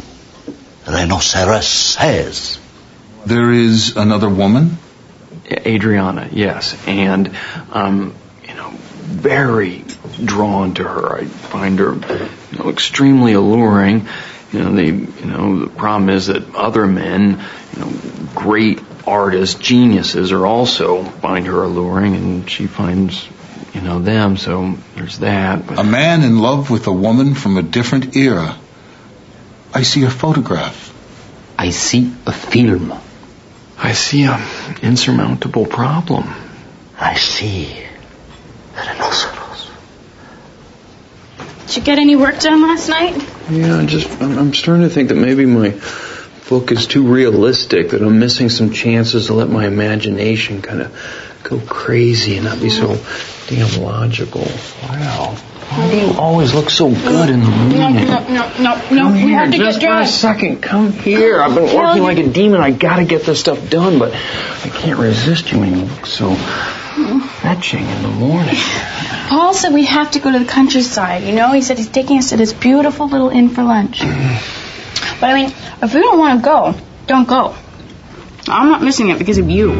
R: rhinoceroses?
S: There is another woman?
A: Adriana, yes. And I'm, you know, very drawn to her. I find her, you know, extremely alluring. You know, the, you know, the problem is that other men, you know, great artists, geniuses, are also find her alluring, and she finds, you know, them. So there's that. But
S: a man in love with a woman from a different era. I see a photograph.
R: I see a film.
A: I see an insurmountable problem.
R: I see a rhinoceros.
G: Did you get any work done last night?
A: Yeah, just I'm, I'm starting to think that maybe my book is too realistic, that I'm missing some chances to let my imagination kind of go crazy and not be so damn logical. Wow. Why do you always look so good in the morning?
G: No, no, no, no, no.
A: Come
G: We
A: here,
G: have to
A: just
G: get
A: for a
G: dressed.
A: second. Come here. I've been
G: Kill
A: working
G: you.
A: like a demon. I gotta get this stuff done, but I can't resist you when you look so fetching in the morning.
G: Paul said we have to go to the countryside, you know? He said he's taking us to this beautiful little inn for lunch. But I mean, if we don't want to go, don't go. I'm not missing it because of you.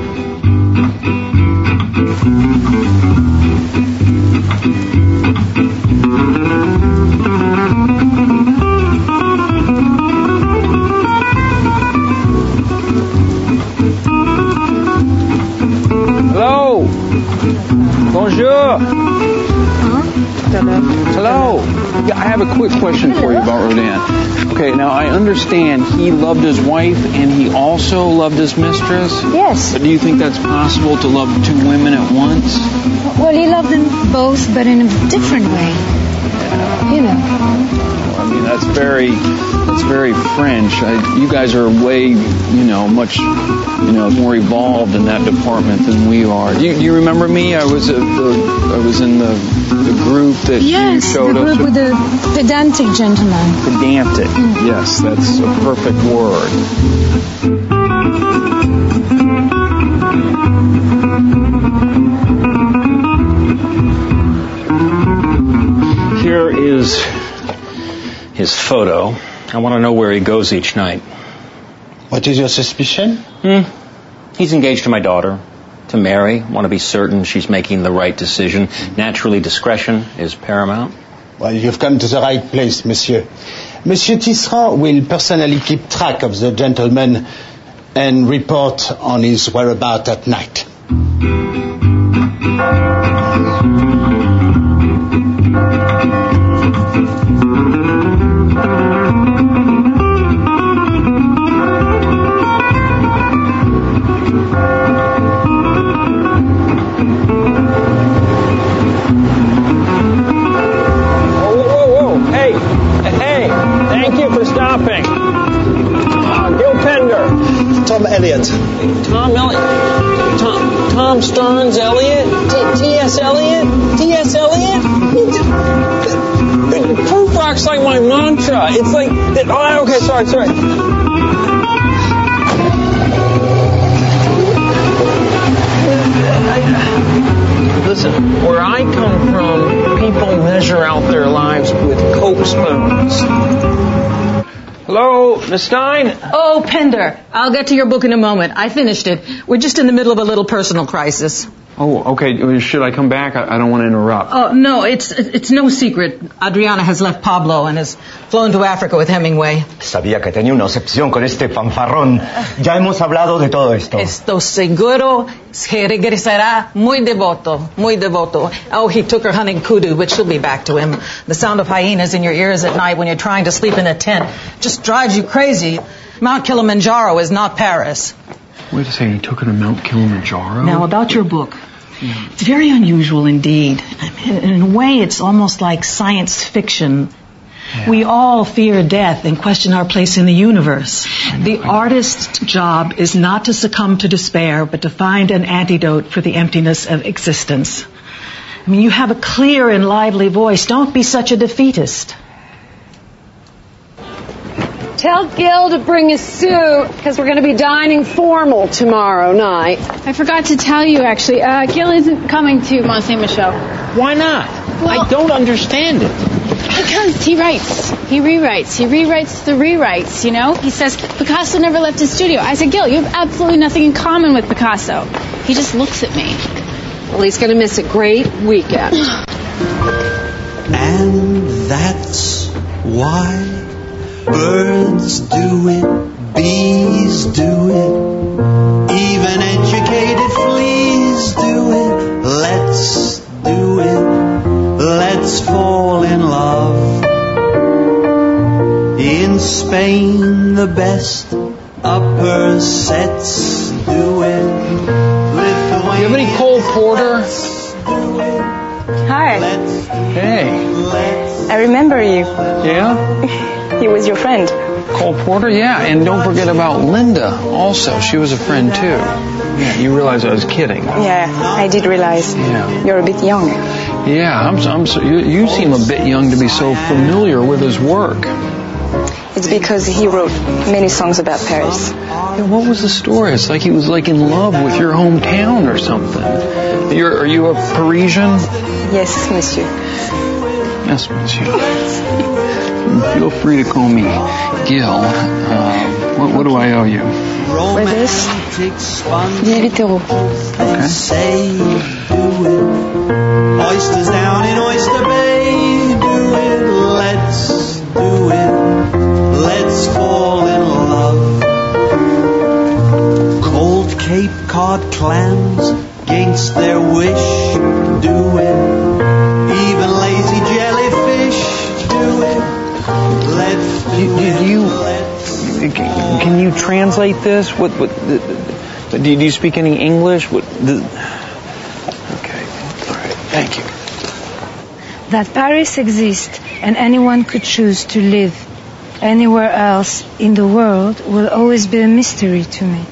A: Hello? Bonjour. Hello. Yeah, I have a quick question for you about Rodin. Okay, now I understand he loved his wife and he also loved his mistress.
H: Yes.
A: But do you think that's possible to love two women at once?
H: Well, he loved them both, but in a different way. You know.
A: I mean, that's very, that's very French. I, you guys are way, you know, much, you know, more evolved in that department than we are. Do you, do you remember me? I was at the, I was in the, the group that
H: yes,
A: you showed
H: the
A: us.
H: group with the pedantic gentleman.
A: Pedantic. Mm. Yes, that's a perfect word. Here is his photo. I want to know where he goes each night.
R: What is your suspicion?
C: Hmm. He's engaged to my daughter, to Mary. Want to be certain she's making the right decision. Naturally, discretion is paramount.
R: Well, you've come to the right place, monsieur. Monsieur Tisserand will personally keep track of the gentleman and report on his whereabouts at night.
Q: Tom Elliott.
A: Tom Elliott? Tom, Tom Stearns Elliott? T S Eliot? T S Eliot? Proof rock's like my mantra. It's like, oh, okay, sorry, sorry. Listen, where I come from, people measure out their lives with Coke spoons. Hello, Miss Stein?
P: Oh, Pender. I'll get to your book in a moment. I finished it. We're just in the middle of a little personal crisis.
A: Oh, okay. Should I come back? I, I don't want to interrupt.
P: Oh, no, it's it's no secret. Adriana has left Pablo and has flown to Africa with Hemingway.
Q: Sabía que tenía una obsesión con este fanfarrón. Ya hemos hablado de todo esto.
P: Esto seguro que regresará muy devoto, muy devoto. Oh, he took her hunting kudu, but she'll be back to him. The sound of hyenas in your ears at night when you're trying to sleep in a tent just drives you crazy. Mount Kilimanjaro is not Paris.
A: Wait a second, he took her to Mount Kilimanjaro?
P: Now, about your book. Yeah. It's very unusual indeed. In a way, it's almost like science fiction. Yeah. We all fear death and question our place in the universe. The artist's job is not to succumb to despair, but to find an antidote for the emptiness of existence. I mean, you have a clear and lively voice. Don't be such a defeatist.
D: Tell Gil to bring a suit, because we're going to be dining formal tomorrow night.
B: I forgot to tell you, actually. Uh, Gil isn't coming to Mont Saint Michel.
A: Why not? Well, I don't understand it.
B: Because he writes. He rewrites. He rewrites the rewrites, you know? He says, Picasso never left his studio. I said, Gil, you have absolutely nothing in common with Picasso. He just looks at me.
D: Well, he's going to miss a great weekend.
K: And that's why birds do it, bees do it, even educated fleas do it. Let's do it, let's fall in love. In Spain, the best upper sets do it.
A: Do you have any Cole Porter?
T: Hi.
A: Hey.
T: I remember you.
A: Yeah?
T: He was your friend.
A: Cole Porter? Yeah, and don't forget about Linda also. She was a friend too. Yeah, you realize I was kidding.
T: Yeah, I did realize.
A: Yeah.
T: You're a bit young.
A: Yeah, I'm, I'm so, you, you seem a bit young to be so familiar with his work.
T: It's because he wrote many songs about Paris.
A: Yeah, what was the story? It's like he was like in love with your hometown or something. You're, are you a Parisian?
T: Yes, monsieur.
A: Yes, monsieur. Feel free to call me Gil. Uh, what, what do I owe you?
T: What is this? eighteen euros.
A: Okay.
K: Say do it. Oysters down in Oyster Bay. Do it. Let's do it. Let's fall in love. Cold Cape Cod clams, it's their wish. Do it. Even lazy jellyfish do it. Let's do
A: Did
K: it.
A: you?
K: Let's
A: Can you translate this? What? What? Do you, do you speak any English? What? The, okay. All right. Thank you.
H: That Paris exists and anyone could choose to live anywhere else in the world will always be a mystery to me.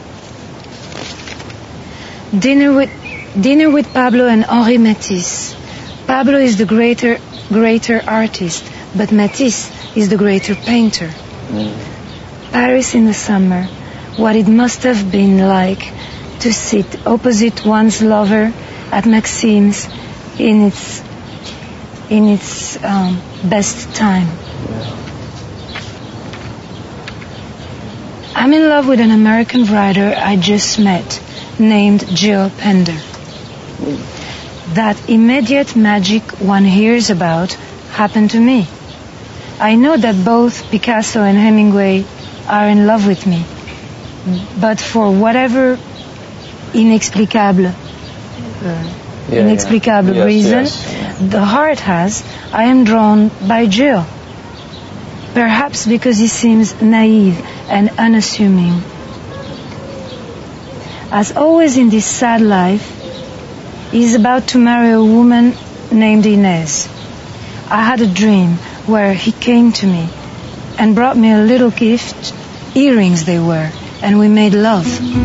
H: Dinner with dinner with Pablo and Henri Matisse. Pablo is the greater greater artist, but Matisse is the greater painter. Mm. Paris in the summer, what it must have been like to sit opposite one's lover at Maxime's in its in its um, best time. I'm in love with an American writer I just met named Jill Pender. That immediate magic one hears about happened to me. I know that both Picasso and Hemingway are in love with me, but for whatever inexplicable, uh,
A: Yeah,
H: inexplicable
A: yeah. Yes,
H: reason
A: yes.
H: the heart has, I am drawn by Jill. Perhaps because he seems naive and unassuming. As always in this sad life, he is about to marry a woman named Inez. I had a dream where he came to me and brought me a little gift, earrings they were, and we made love.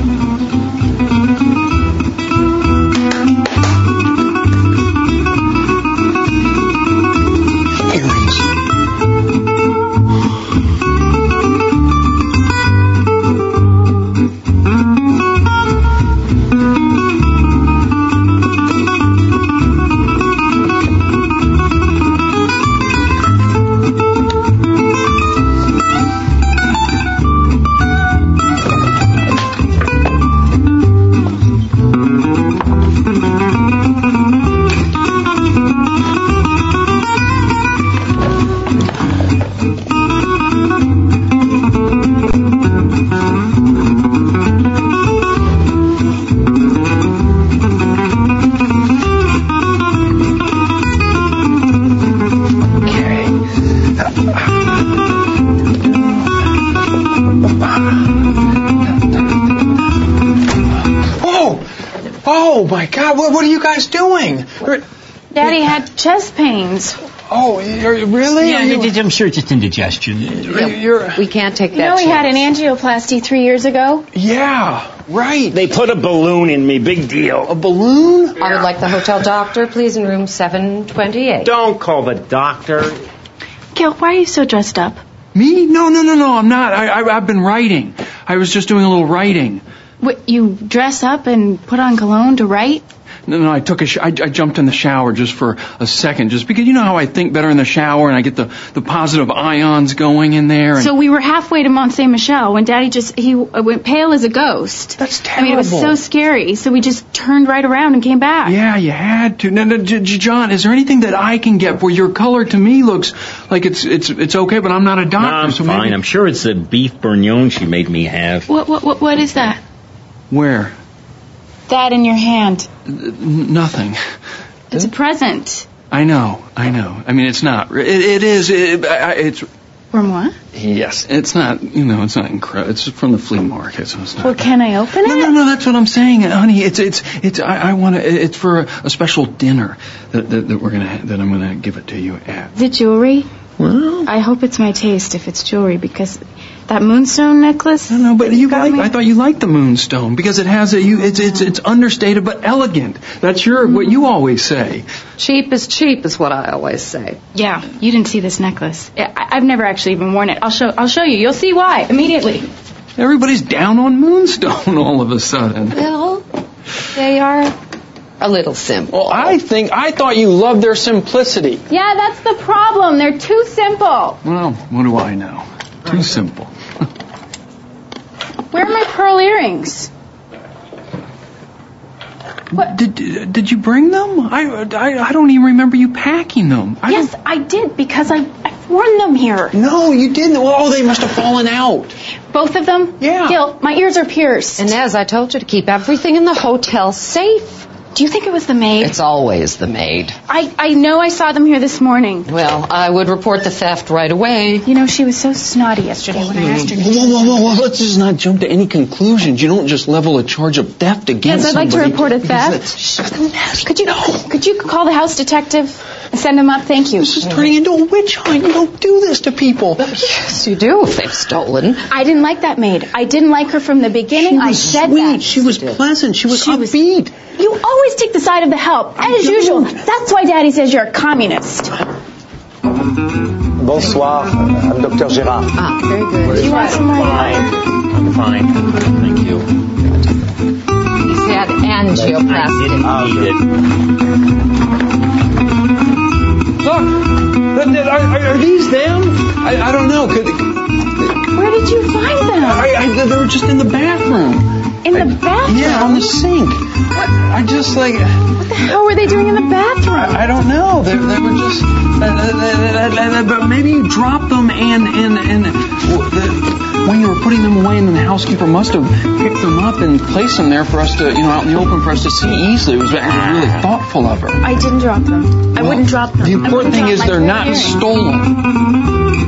L: Oh my God! What, what are you guys doing?
G: Daddy had chest pains.
L: Oh, you're, really?
C: Yeah,
L: you,
C: I'm sure just indigestion.
L: You're,
D: We can't take that
G: You know he had an
D: chance.
G: angioplasty three years ago?
L: yeah, right.
C: They put a balloon in me. Big deal.
L: A balloon?
D: I would like the hotel doctor, please, in room seven twenty-eight.
C: Don't call the doctor.
G: Gil, why are you so dressed up?
A: Me? No, no, no, no. I'm not. I, I, I've been writing. I was just doing a little writing.
G: What, you dress up and put on cologne to write?
A: No, no, I took a sh- I, I jumped in the shower just for a second, just because you know how I think better in the shower, and I get the, the positive ions going in there. And
G: So we were halfway to Mont Saint Michel when Daddy just, he went pale as a ghost.
A: That's
G: I mean, it was so
A: terrible.
G: scary. So we just turned right around and came back.
A: Yeah, you had to. No, no, J- J- John, is there anything that I can get where your color to me looks like it's it's it's okay, but I'm not a doctor.
C: No, I'm
A: so
C: fine.
A: maybe-
C: I'm sure it's the beef bourguignon she made me have.
G: What, what, what, what is that?
A: Where?
G: That in your hand.
A: N- nothing.
G: It's a present.
A: I know, I know. I mean, it's not. It, it is. It, I, it's.
G: From what?
A: Yes, it's not. You know, it's not incredible. It's from the flea market, so it's not.
G: Well, can I open
A: No,
G: it?
A: no, no. That's what I'm saying, honey. It's, it's, it's. I, I want to. It's for a, a special dinner that, that that we're gonna that I'm gonna give it to you at.
G: Is it jewelry?
A: Well,
G: I hope it's my taste if it's jewelry, because that moonstone necklace.
A: No, no, but you
G: got
A: like.
G: me?
A: I thought you liked the moonstone because it has a. You, it's, it's, it's understated but elegant. That's your what you always say.
D: Cheap is cheap is what I always say.
G: Yeah, you didn't see this necklace. I, I've never actually even worn it. I'll show. I'll show you. You'll see why immediately.
A: Everybody's down on moonstone all of a sudden.
D: Well, they are a little simple.
L: Well, I think I thought you loved their simplicity.
G: Yeah, that's the problem. They're too simple.
A: Well, what do I know? Too simple.
G: Where are my pearl earrings?
A: What? Did did you bring them? I, I, I don't even remember you packing them. I
G: Yes, I did because I I've worn them here.
L: No, you didn't. Oh, they must have fallen out.
G: Both of them?
L: Yeah.
G: Gil, my ears are pierced.
D: And as I told you to keep everything in the hotel safe.
G: Do you think it was the maid?
D: It's always the maid.
G: I, I know I saw them here this morning.
D: Well, I would report the theft right away.
G: You know, she was so snotty yesterday when I asked her.
L: Whoa, whoa, whoa, whoa, let's just not jump to any conclusions. You don't just level a charge of theft against
G: Yes, I'd like to
L: somebody
G: report a theft. Could you, could, could you call the house detective and send him up? Thank you.
L: This is turning into a witch hunt. You don't do this to people.
D: Yes, you do if they've stolen.
G: I didn't like that maid. I didn't like her from the beginning.
L: She was
G: I said
L: sweet.
G: that.
L: She was pleasant. She was
G: She was-
L: upbeat.
G: You always take the side of the help, as usual. That's why Daddy says you're a communist.
Q: Bonsoir, I'm Doctor Gérard.
G: Ah, very good. Do you want some more water?
C: I'm fine. Thank you.
D: He's had angioplasty.
C: I didn't need it.
L: Look, are, are, are these them? I, I don't know. Could,
G: Where did you find them?
L: I, I, they were just in the bathroom.
G: In the bathroom?
L: Yeah, on the sink. I just like.
G: What the hell were they doing in the bathroom?
L: I, I don't know. They, they were just. Uh, uh, uh, uh, but maybe you dropped them and and and uh, when you were putting them away, and then the housekeeper must have picked them up and placed them there for us to, you know, out in the open for us to see easily. It was really thoughtful of her.
G: I didn't drop them. I
L: Well,
G: wouldn't drop them.
L: The important thing is they're not stolen.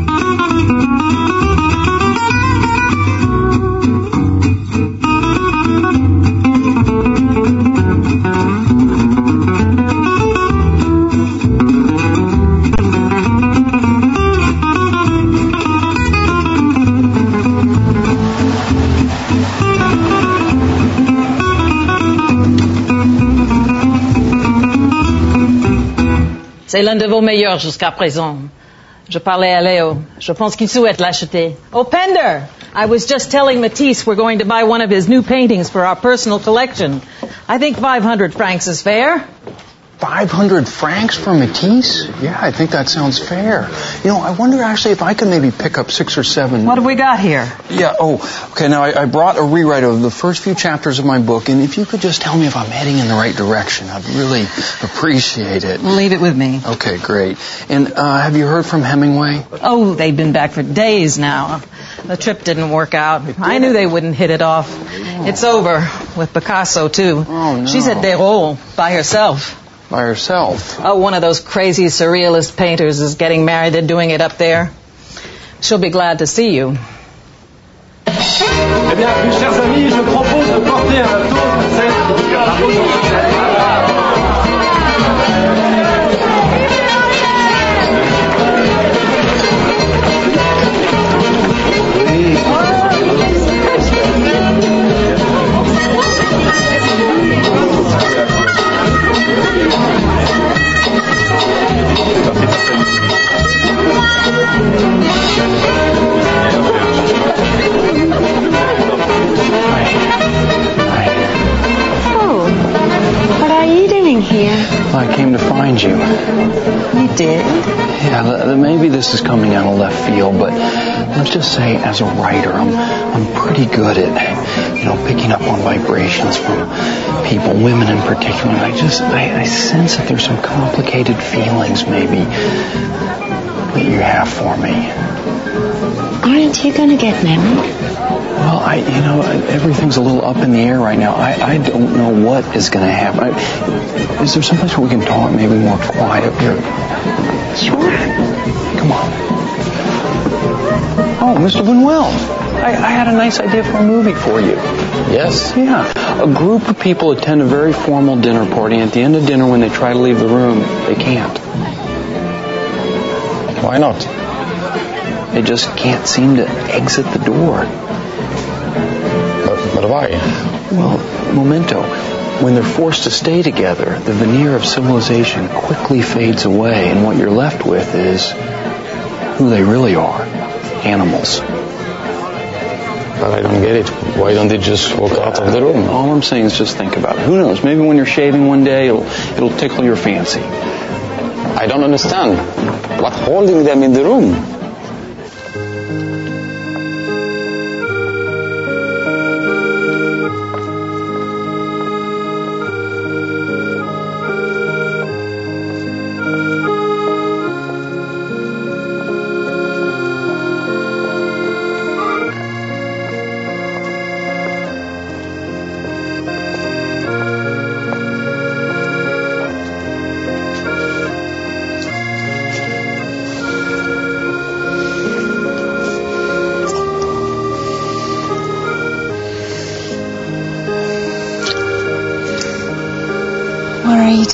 U: C'est l'un de vos meilleurs jusqu'à présent. Je parlais à Léo. Je pense qu'il souhaite l'acheter. Oh, Pender! I was just telling Matisse we're going to buy one of his new paintings for our personal collection. I think five hundred francs is fair.
L: five hundred francs for Matisse? Yeah, I think that sounds fair. You know, I wonder actually if I could maybe pick up six or seven.
U: What have we got here?
L: Yeah, oh, okay, now I, I brought a rewrite of the first few chapters of my book, and if you could just tell me if I'm heading in the right direction, I'd really appreciate it.
U: Leave it with me.
L: Okay, great. And uh, have you heard from Hemingway?
U: Oh, they've been back for days now. The trip didn't work out. I knew they wouldn't hit it off. It's over with Picasso, too.
L: Oh, no.
U: She's at Dérault by herself.
L: By herself?
U: Oh, one of those crazy surrealist painters is getting married. They're doing it up there. She'll be glad to see you.
O: Eh bien, mes chers amis, je propose de porter un toast cette
A: I came to find you.
U: You did?
A: Yeah, maybe this is coming out of left field, but let's just say as a writer, I'm I'm pretty good at, you know, picking up on vibrations from people, women in particular. I just, I, I sense that there's some complicated feelings maybe that you have for me.
N: Aren't you going to get married?
A: Well, I, you know, everything's a little up in the air right now. I, I don't know what is going to happen. I, is there someplace where we can talk maybe more quietly?
N: Sure.
A: Come on. Oh, Mister Buñuel, I, I had a nice idea for a movie for you.
L: Yes?
A: Yeah. A group of people attend a very formal dinner party, and at the end of dinner, when they try to leave the room, they can't.
L: Why not?
A: They just can't seem to exit the door.
L: But, but why?
A: Well, memento. When they're forced to stay together, the veneer of civilization quickly fades away, and what you're left with is who they really are. Animals.
L: But I don't get it. Why don't they just walk out of the room?
A: All I'm saying is just think about it. Who knows? Maybe when you're shaving one day, it'll, it'll tickle your fancy.
L: I don't understand. What's holding them in the room?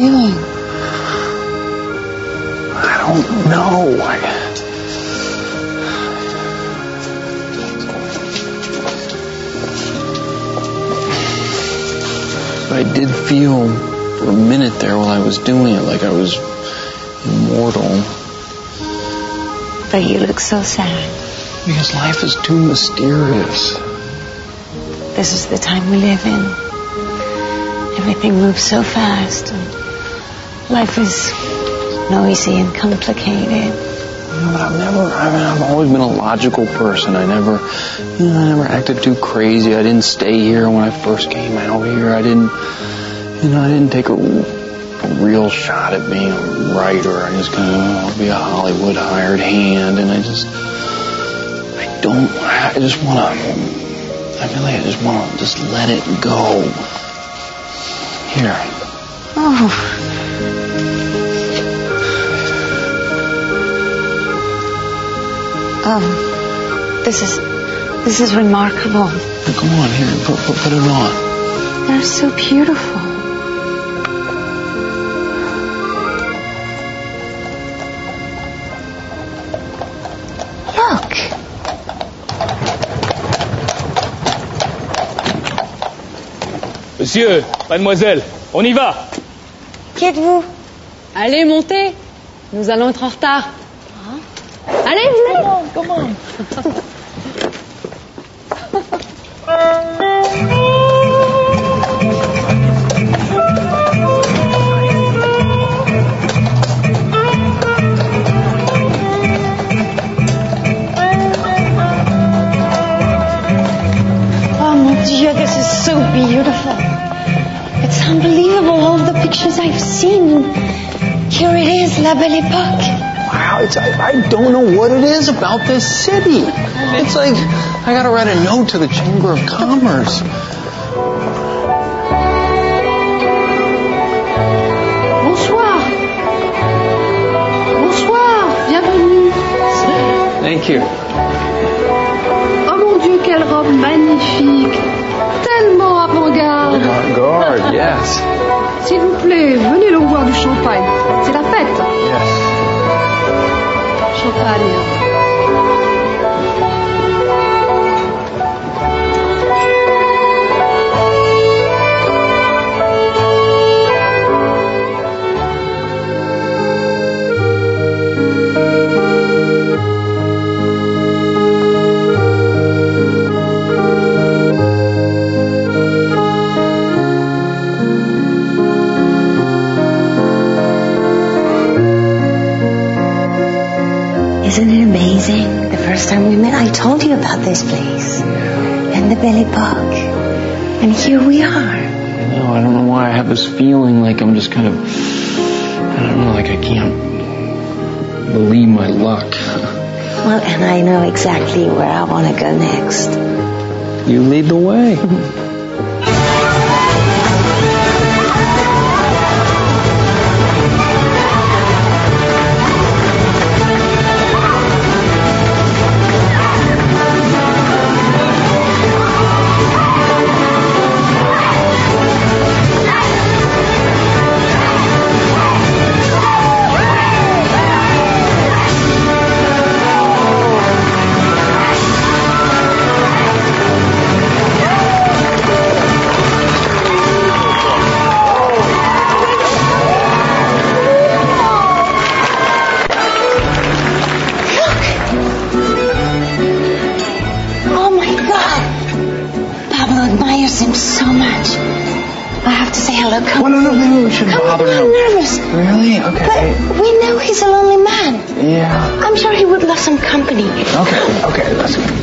F: doing?
A: I don't know. I... But I did feel for a minute there while I was doing it like I was immortal.
N: But you look so sad.
A: Because life is too mysterious.
N: This is the time we live in. Everything moves so fast. And life is noisy and complicated.
A: You know, but I've never, I mean, I've always been a logical person. I never, you know, I never acted too crazy. I didn't stay here when I first came out here. I didn't, you know, I didn't take a, a real shot at being a writer. I just kind of, oh, I'll be a Hollywood hired hand. And I just, I don't, I just want to, I feel like I just want to just let it go. Here.
N: Oh. Oh, this is, this is remarkable.
A: Come on, here, put, put, put it on.
N: They're so beautiful. Look.
E: Monsieur, mademoiselle, on y va.
N: Qui êtes-vous?
H: Allez, montez. Nous allons être en retard. Allez, venez.
E: Come on, come on.
F: Oh, mon Dieu, this is so beautiful. It's unbelievable, all the pictures I've seen. Here it is, La Belle Époque.
A: Wow, it's, I, I don't know what it is about this city. It's like, I gotta write a note to the Chamber of Commerce.
D: Bonsoir. Bonsoir. Bienvenue.
A: Thank you.
D: Oh mon Dieu, quelle robe magnifique. Tellement avant-garde.
A: Avant-garde, yes.
D: S'il vous plaît, venez donc boire du champagne. C'est la fête.
A: Yes.
D: Champagne.
N: Isn't it amazing? The first time we met, I told you about this place. And the Belle Époque. And here we are.
A: I know, I don't know why I have this feeling like I'm just kind of, I don't know, like I can't believe my luck.
N: Well, and I know exactly where I want to go next.
A: You lead the way.
N: Come
A: well, no, no, maybe we shouldn't
N: Come
A: bother
N: on,
A: him.
N: I'm nervous.
A: Really? Okay.
N: But we know he's a lonely man.
A: Yeah.
N: I'm sure he would love some company.
A: Okay, okay, let's go.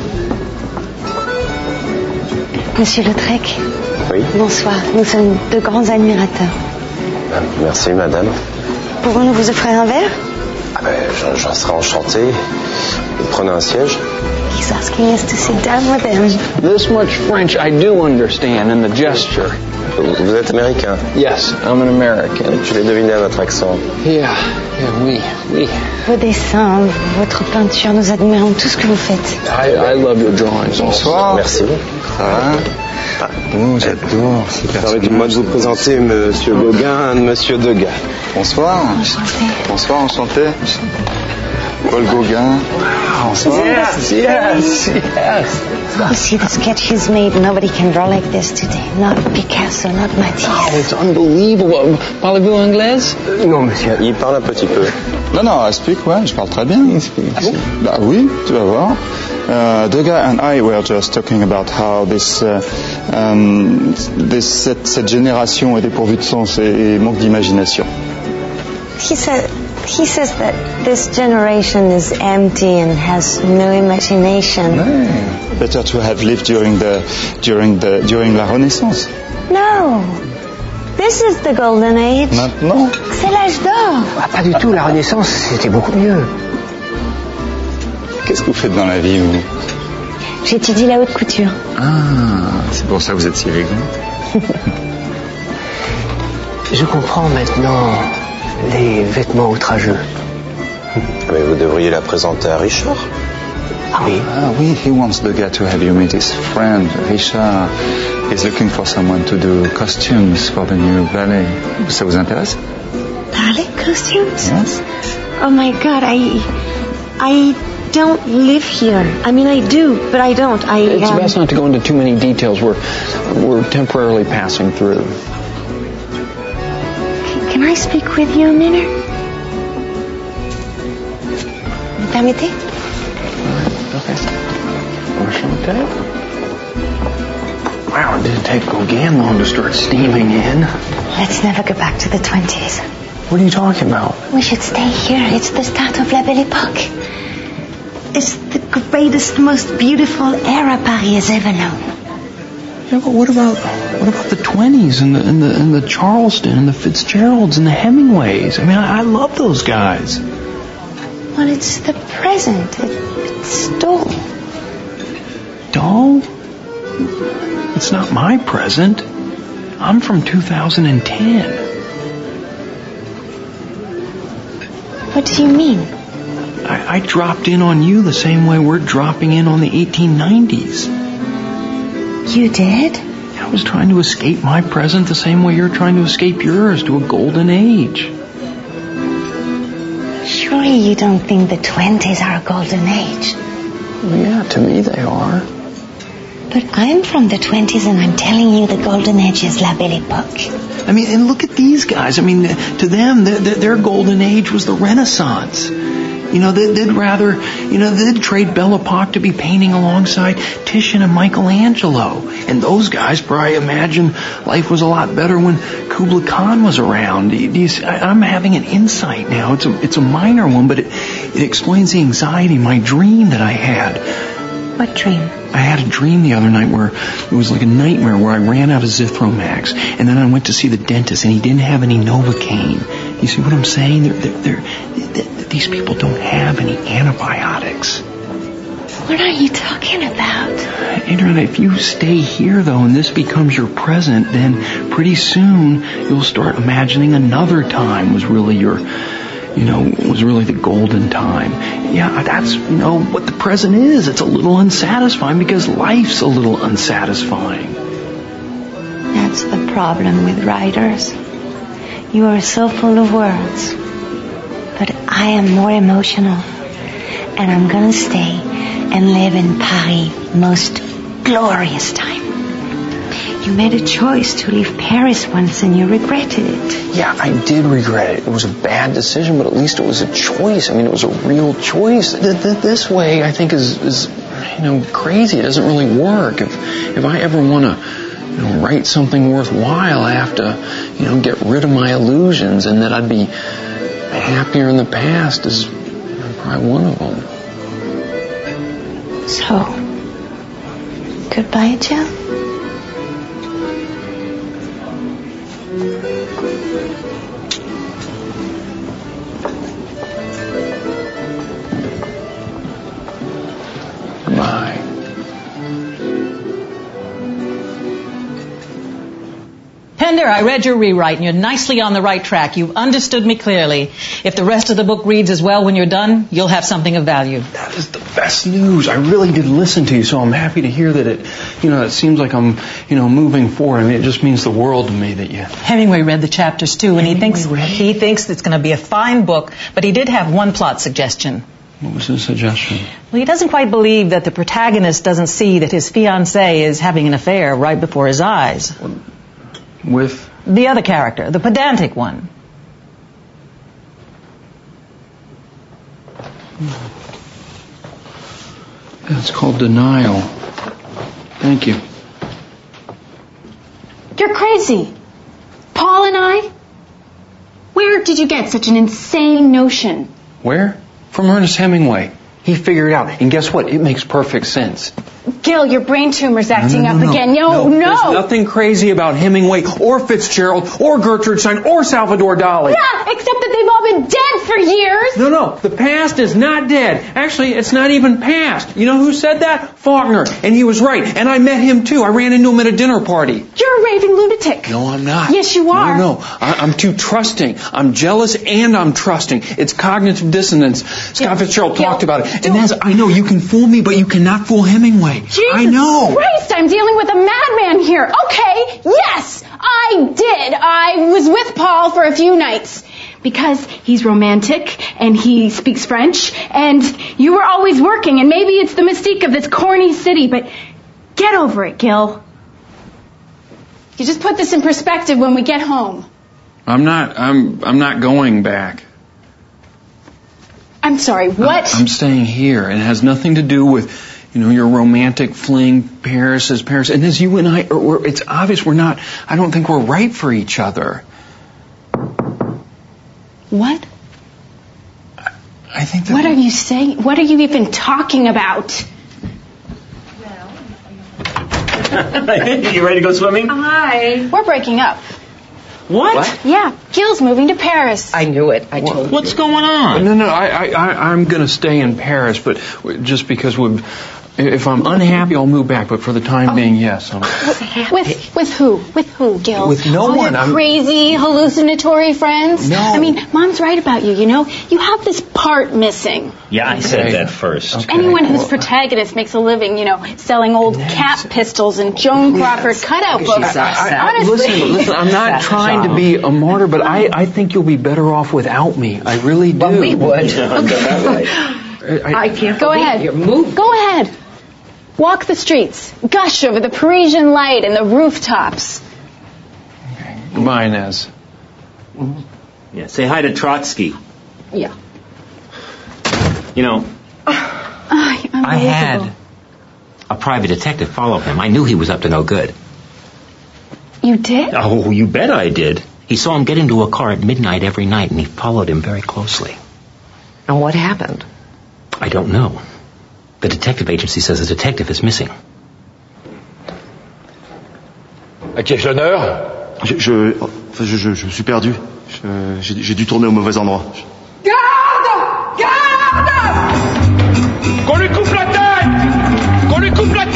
N: Monsieur Lautrec.
V: Oui.
N: Bonsoir. Nous sommes de grands admirateurs.
V: Merci, madame.
N: Pouvons-nous vous offrir un verre?
V: Ah ben, j'en, j'en serais enchanté.
M: Prenez un siège.
N: He's asking us to sit down with him.
A: This much French I do understand in the gesture.
M: Vous êtes américain?
A: Yes, I'm an American.
M: Je l'ai deviné à votre accent.
A: Yeah, yeah, oui, oui.
N: Vos dessins, votre peinture, nous admirons tout ce que vous faites.
A: I, I love your drawings.
M: Bonsoir. Merci.
V: Ça va? Oh, j'adore.
M: Permettez-moi de vous présenter Monsieur Gauguin, Monsieur Degas.
V: Bonsoir.
N: Enchanté.
V: Bonsoir, enchanté. Paul Gauguin. Bonsoir.
A: Yes, yes, yes.
N: You see the sketch he's made? Nobody can draw like this today. Not Picasso, not Matisse.
A: Oh, it's unbelievable. Parlez-vous anglaise?
M: Non, monsieur. Il parle un petit peu.
V: Non, non, I speak, ouais, je parle très bien.
A: Ah bon?
V: Bah oui, tu vas voir. Uh, Degas and I were just talking about how this, uh, um, this cette, cette génération est dépourvue de sens et, et manque d'imagination.
N: He said, he says that this generation is empty and has no imagination.
V: Ouais. Better to have lived during the during the during la Renaissance.
N: No, this is the golden age.
V: Maintenant.
N: C'est l'âge d'or.
Q: Ah, pas du tout, la Renaissance, c'était beaucoup mieux.
V: Qu'est-ce que vous faites dans la vie, vous?
N: J'étudie la haute couture.
V: Ah, c'est pour ça que vous êtes si élégante.
Q: Je comprends maintenant les vêtements outrageux.
M: Mais vous devriez la présenter à Richard.
Q: Ah oui.
V: Ah oui, he wants the guy to have you meet his friend, Richard. He's looking for someone to do costumes for the new ballet. Ça vous intéresse?
N: Ballet costumes?
V: Yes.
N: Oh my God, I, I don't live here. I mean, I do, but I don't. I.
A: It's
N: um,
A: best not to go into too many details. We're we're temporarily passing through.
N: Can I speak with you a minute? Vous permettez?
A: Okay. Enchanté. Wow, it didn't take Gauguin long to start steaming in.
N: Let's never go back to the twenties.
A: What are you talking about?
N: We should stay here. It's the start of La Belle Époque. It's the greatest, most beautiful era Paris has ever known.
A: Yeah, but what about what about the twenties and the and the and the Charleston and the Fitzgeralds and the Hemingways? I mean, I, I love those guys.
N: Well, it's the present. It, it's dull.
A: Dull? It's not my present. I'm from two thousand ten.
N: What do you mean?
A: I, I dropped in on you the same way we're dropping in on the eighteen nineties.
N: You did?
A: I was trying to escape my present the same way you're trying to escape yours to a golden age.
N: Surely you don't think the twenties are a golden age?
A: Well, yeah, to me they are.
N: But I'm from the twenties and I'm telling you the golden age is La Belle Époque.
A: I mean, and look at these guys. I mean, to them, their, their golden age was the Renaissance. You know, they'd, they'd rather, you know, they'd trade Belle Epoque to be painting alongside Titian and Michelangelo. And those guys probably imagined life was a lot better when Kubla Khan was around. Do you see, I, I'm having an insight now. It's a, it's a minor one, but it, it explains the anxiety, my dream that I had.
N: What dream?
A: I had a dream the other night where it was like a nightmare where I ran out of Zithromax, and then I went to see the dentist, and he didn't have any Novocaine. You see what I'm saying? They're, they're, they're, these people don't have any antibiotics.
N: What are you talking about?
A: Adriana, if you stay here, though, and this becomes your present, then pretty soon you'll start imagining another time was really your... you know, was really the golden time. Yeah, that's, you know, what the present is. It's a little unsatisfying because life's a little unsatisfying.
N: That's the problem with writers. You are so full of words. But I am more emotional. And I'm going to stay and live in Paris' most glorious time. You made a choice to leave Paris once and you regretted it.
A: Yeah, I did regret it. It was a bad decision, but at least it was a choice. I mean, it was a real choice. This way, I think, is, is you know, crazy. It doesn't really work. If if I ever want to, you know, write something worthwhile, I have to, you know, get rid of my illusions, and that I'd be happier in the past is probably one of them.
N: So, goodbye, Jill.
U: Here, I read your rewrite, and you're nicely on the right track. You've understood me clearly. If the rest of the book reads as well when you're done, you'll have something of value.
A: That is the best news. I really did listen to you, so I'm happy to hear that it, you know, it seems like I'm, you know, moving forward. I mean, it just means the world to me that you...
U: Hemingway read the chapters, too, and he thinks he thinks it's going to be a fine book, but he did have one plot suggestion.
A: What was his suggestion?
U: Well, he doesn't quite believe that the protagonist doesn't see that his fiancée is having an affair right before his eyes.
A: With?
U: The other character, the pedantic one.
A: That's called denial. Thank you.
B: You're crazy. Paul and I? Where did you get such an insane notion?
A: Where? From Ernest Hemingway. He figured it out. And guess what? It makes perfect sense.
B: Gil, your brain tumor's acting
A: no, no, no,
B: up again. No, no.
A: There's nothing crazy about Hemingway or Fitzgerald or Gertrude Stein or Salvador Dali.
B: Yeah, except that they've all been dead for years.
A: No, no. The past is not dead. Actually, it's not even past. You know who said that? Faulkner. And he was right. And I met him, too. I ran into him at a dinner party.
B: You're a raving lunatic.
A: No, I'm not.
B: Yes, you are.
A: No, no. I, I'm too trusting. I'm jealous and I'm trusting. It's cognitive dissonance. Scott Gil, Fitzgerald Gil, talked about it. And that's, I know, you can fool me, but you cannot fool Hemingway.
B: Jesus
A: I know.
B: Christ, I'm dealing with a madman here. Okay, yes, I did. I was with Paul for a few nights. Because he's romantic, and he speaks French, and you were always working, and maybe it's the mystique of this corny city, but get over it, Gil. You just put this in perspective when we get home.
A: I'm not, I'm, I'm not going back.
B: I'm sorry, what?
A: I'm, I'm staying here, and it has nothing to do with, you know, your romantic fling. Paris is Paris, and as you and I, are, we're, it's obvious we're not, I don't think we're right for each other.
B: What?
A: I think that...
B: What are you saying? What are you even talking about?
C: Hey, you ready to go swimming?
B: Hi. We're breaking up.
C: What? what?
B: Yeah, Gil's moving to Paris.
I: I knew it. I told
C: you. What's going on?
A: No, no, I, I, I, I'm going to stay in Paris, but just because we've... If I'm unhappy, I'll move back. But for the time oh. being, yes. I'm
B: with with who? With who, Gil?
A: With no
B: All
A: one.
B: Your
A: I'm...
B: crazy, hallucinatory friends.
A: No.
B: I mean, Mom's right about you. You know, you have this part missing.
C: Yeah, I said that first.
B: Okay. Anyone whose protagonist makes a living, you know, selling old yes. cap pistols and Joan Crawford cutout books.
A: I, I, I, listen, listen. I'm not trying to be a martyr, but I, I think you'll be better off without me. I really do.
I: Well, we would.
B: Okay.
I: I, I can't.
B: Go ahead.
I: You're moving.
B: Go ahead. Walk the streets, gush over the Parisian light and the rooftops.
A: Okay. Goodbye, Inez.
C: Yeah, say hi to Trotsky.
B: Yeah.
C: You know,
B: uh,
C: I had a private detective follow him. I knew he was up to no good.
B: You did?
C: Oh, you bet I did. He saw him get into a car at midnight every night, and he followed him very closely.
I: And what happened?
C: I don't know. The detective agency says the detective is missing.
J: À qui ai-je l'honneur?
W: Je, je, je, je, je suis perdu. Je, j'ai, j'ai dû tourner au mauvais endroit.
O: Garde! Garde! Qu'on lui coupe la tête! Qu'on lui coupe la tête!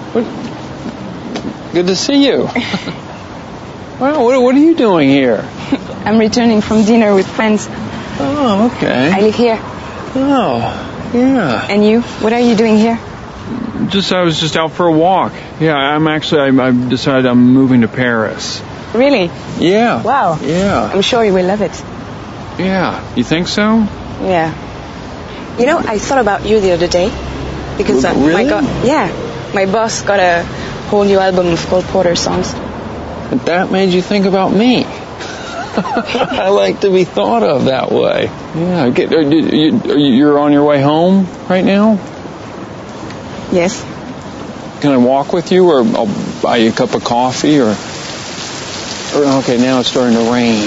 A: Good to see you. Wow, what, what are you doing here?
T: I'm returning from dinner with friends.
A: Oh, okay.
T: I live here.
A: Oh, yeah.
T: And you? What are you doing here?
A: Just, I was just out for a walk. Yeah, I'm actually, I, I've decided I'm moving to Paris.
T: Really?
A: Yeah.
T: Wow.
A: Yeah.
T: I'm sure you will love it.
A: Yeah. You think so?
T: Yeah. You know, I thought about you the other day. Because uh,
A: really?
T: my go- yeah, my boss got a whole new album of Cole Porter songs.
A: And that made you think about me. I like to be thought of that way. Yeah. Get, are you, are you, you're on your way home right now?
T: Yes.
A: Can I walk with you, or I'll buy you a cup of coffee, or... or okay, now it's starting to rain.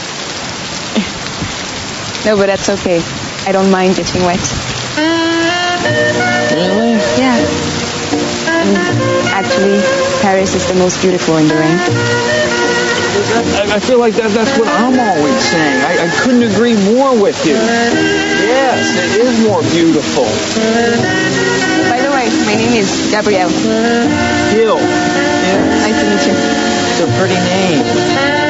T: No, but that's okay. I don't mind getting wet.
A: Really?
T: Yeah. And actually, Paris is the most beautiful in the rain.
A: I, I feel like that, that's what I'm always saying. I, I couldn't agree more with you. Yes, it is more beautiful.
T: By the way, my name is Gabrielle.
A: Gil. Yeah.
T: Nice to meet you.
A: It's a pretty name.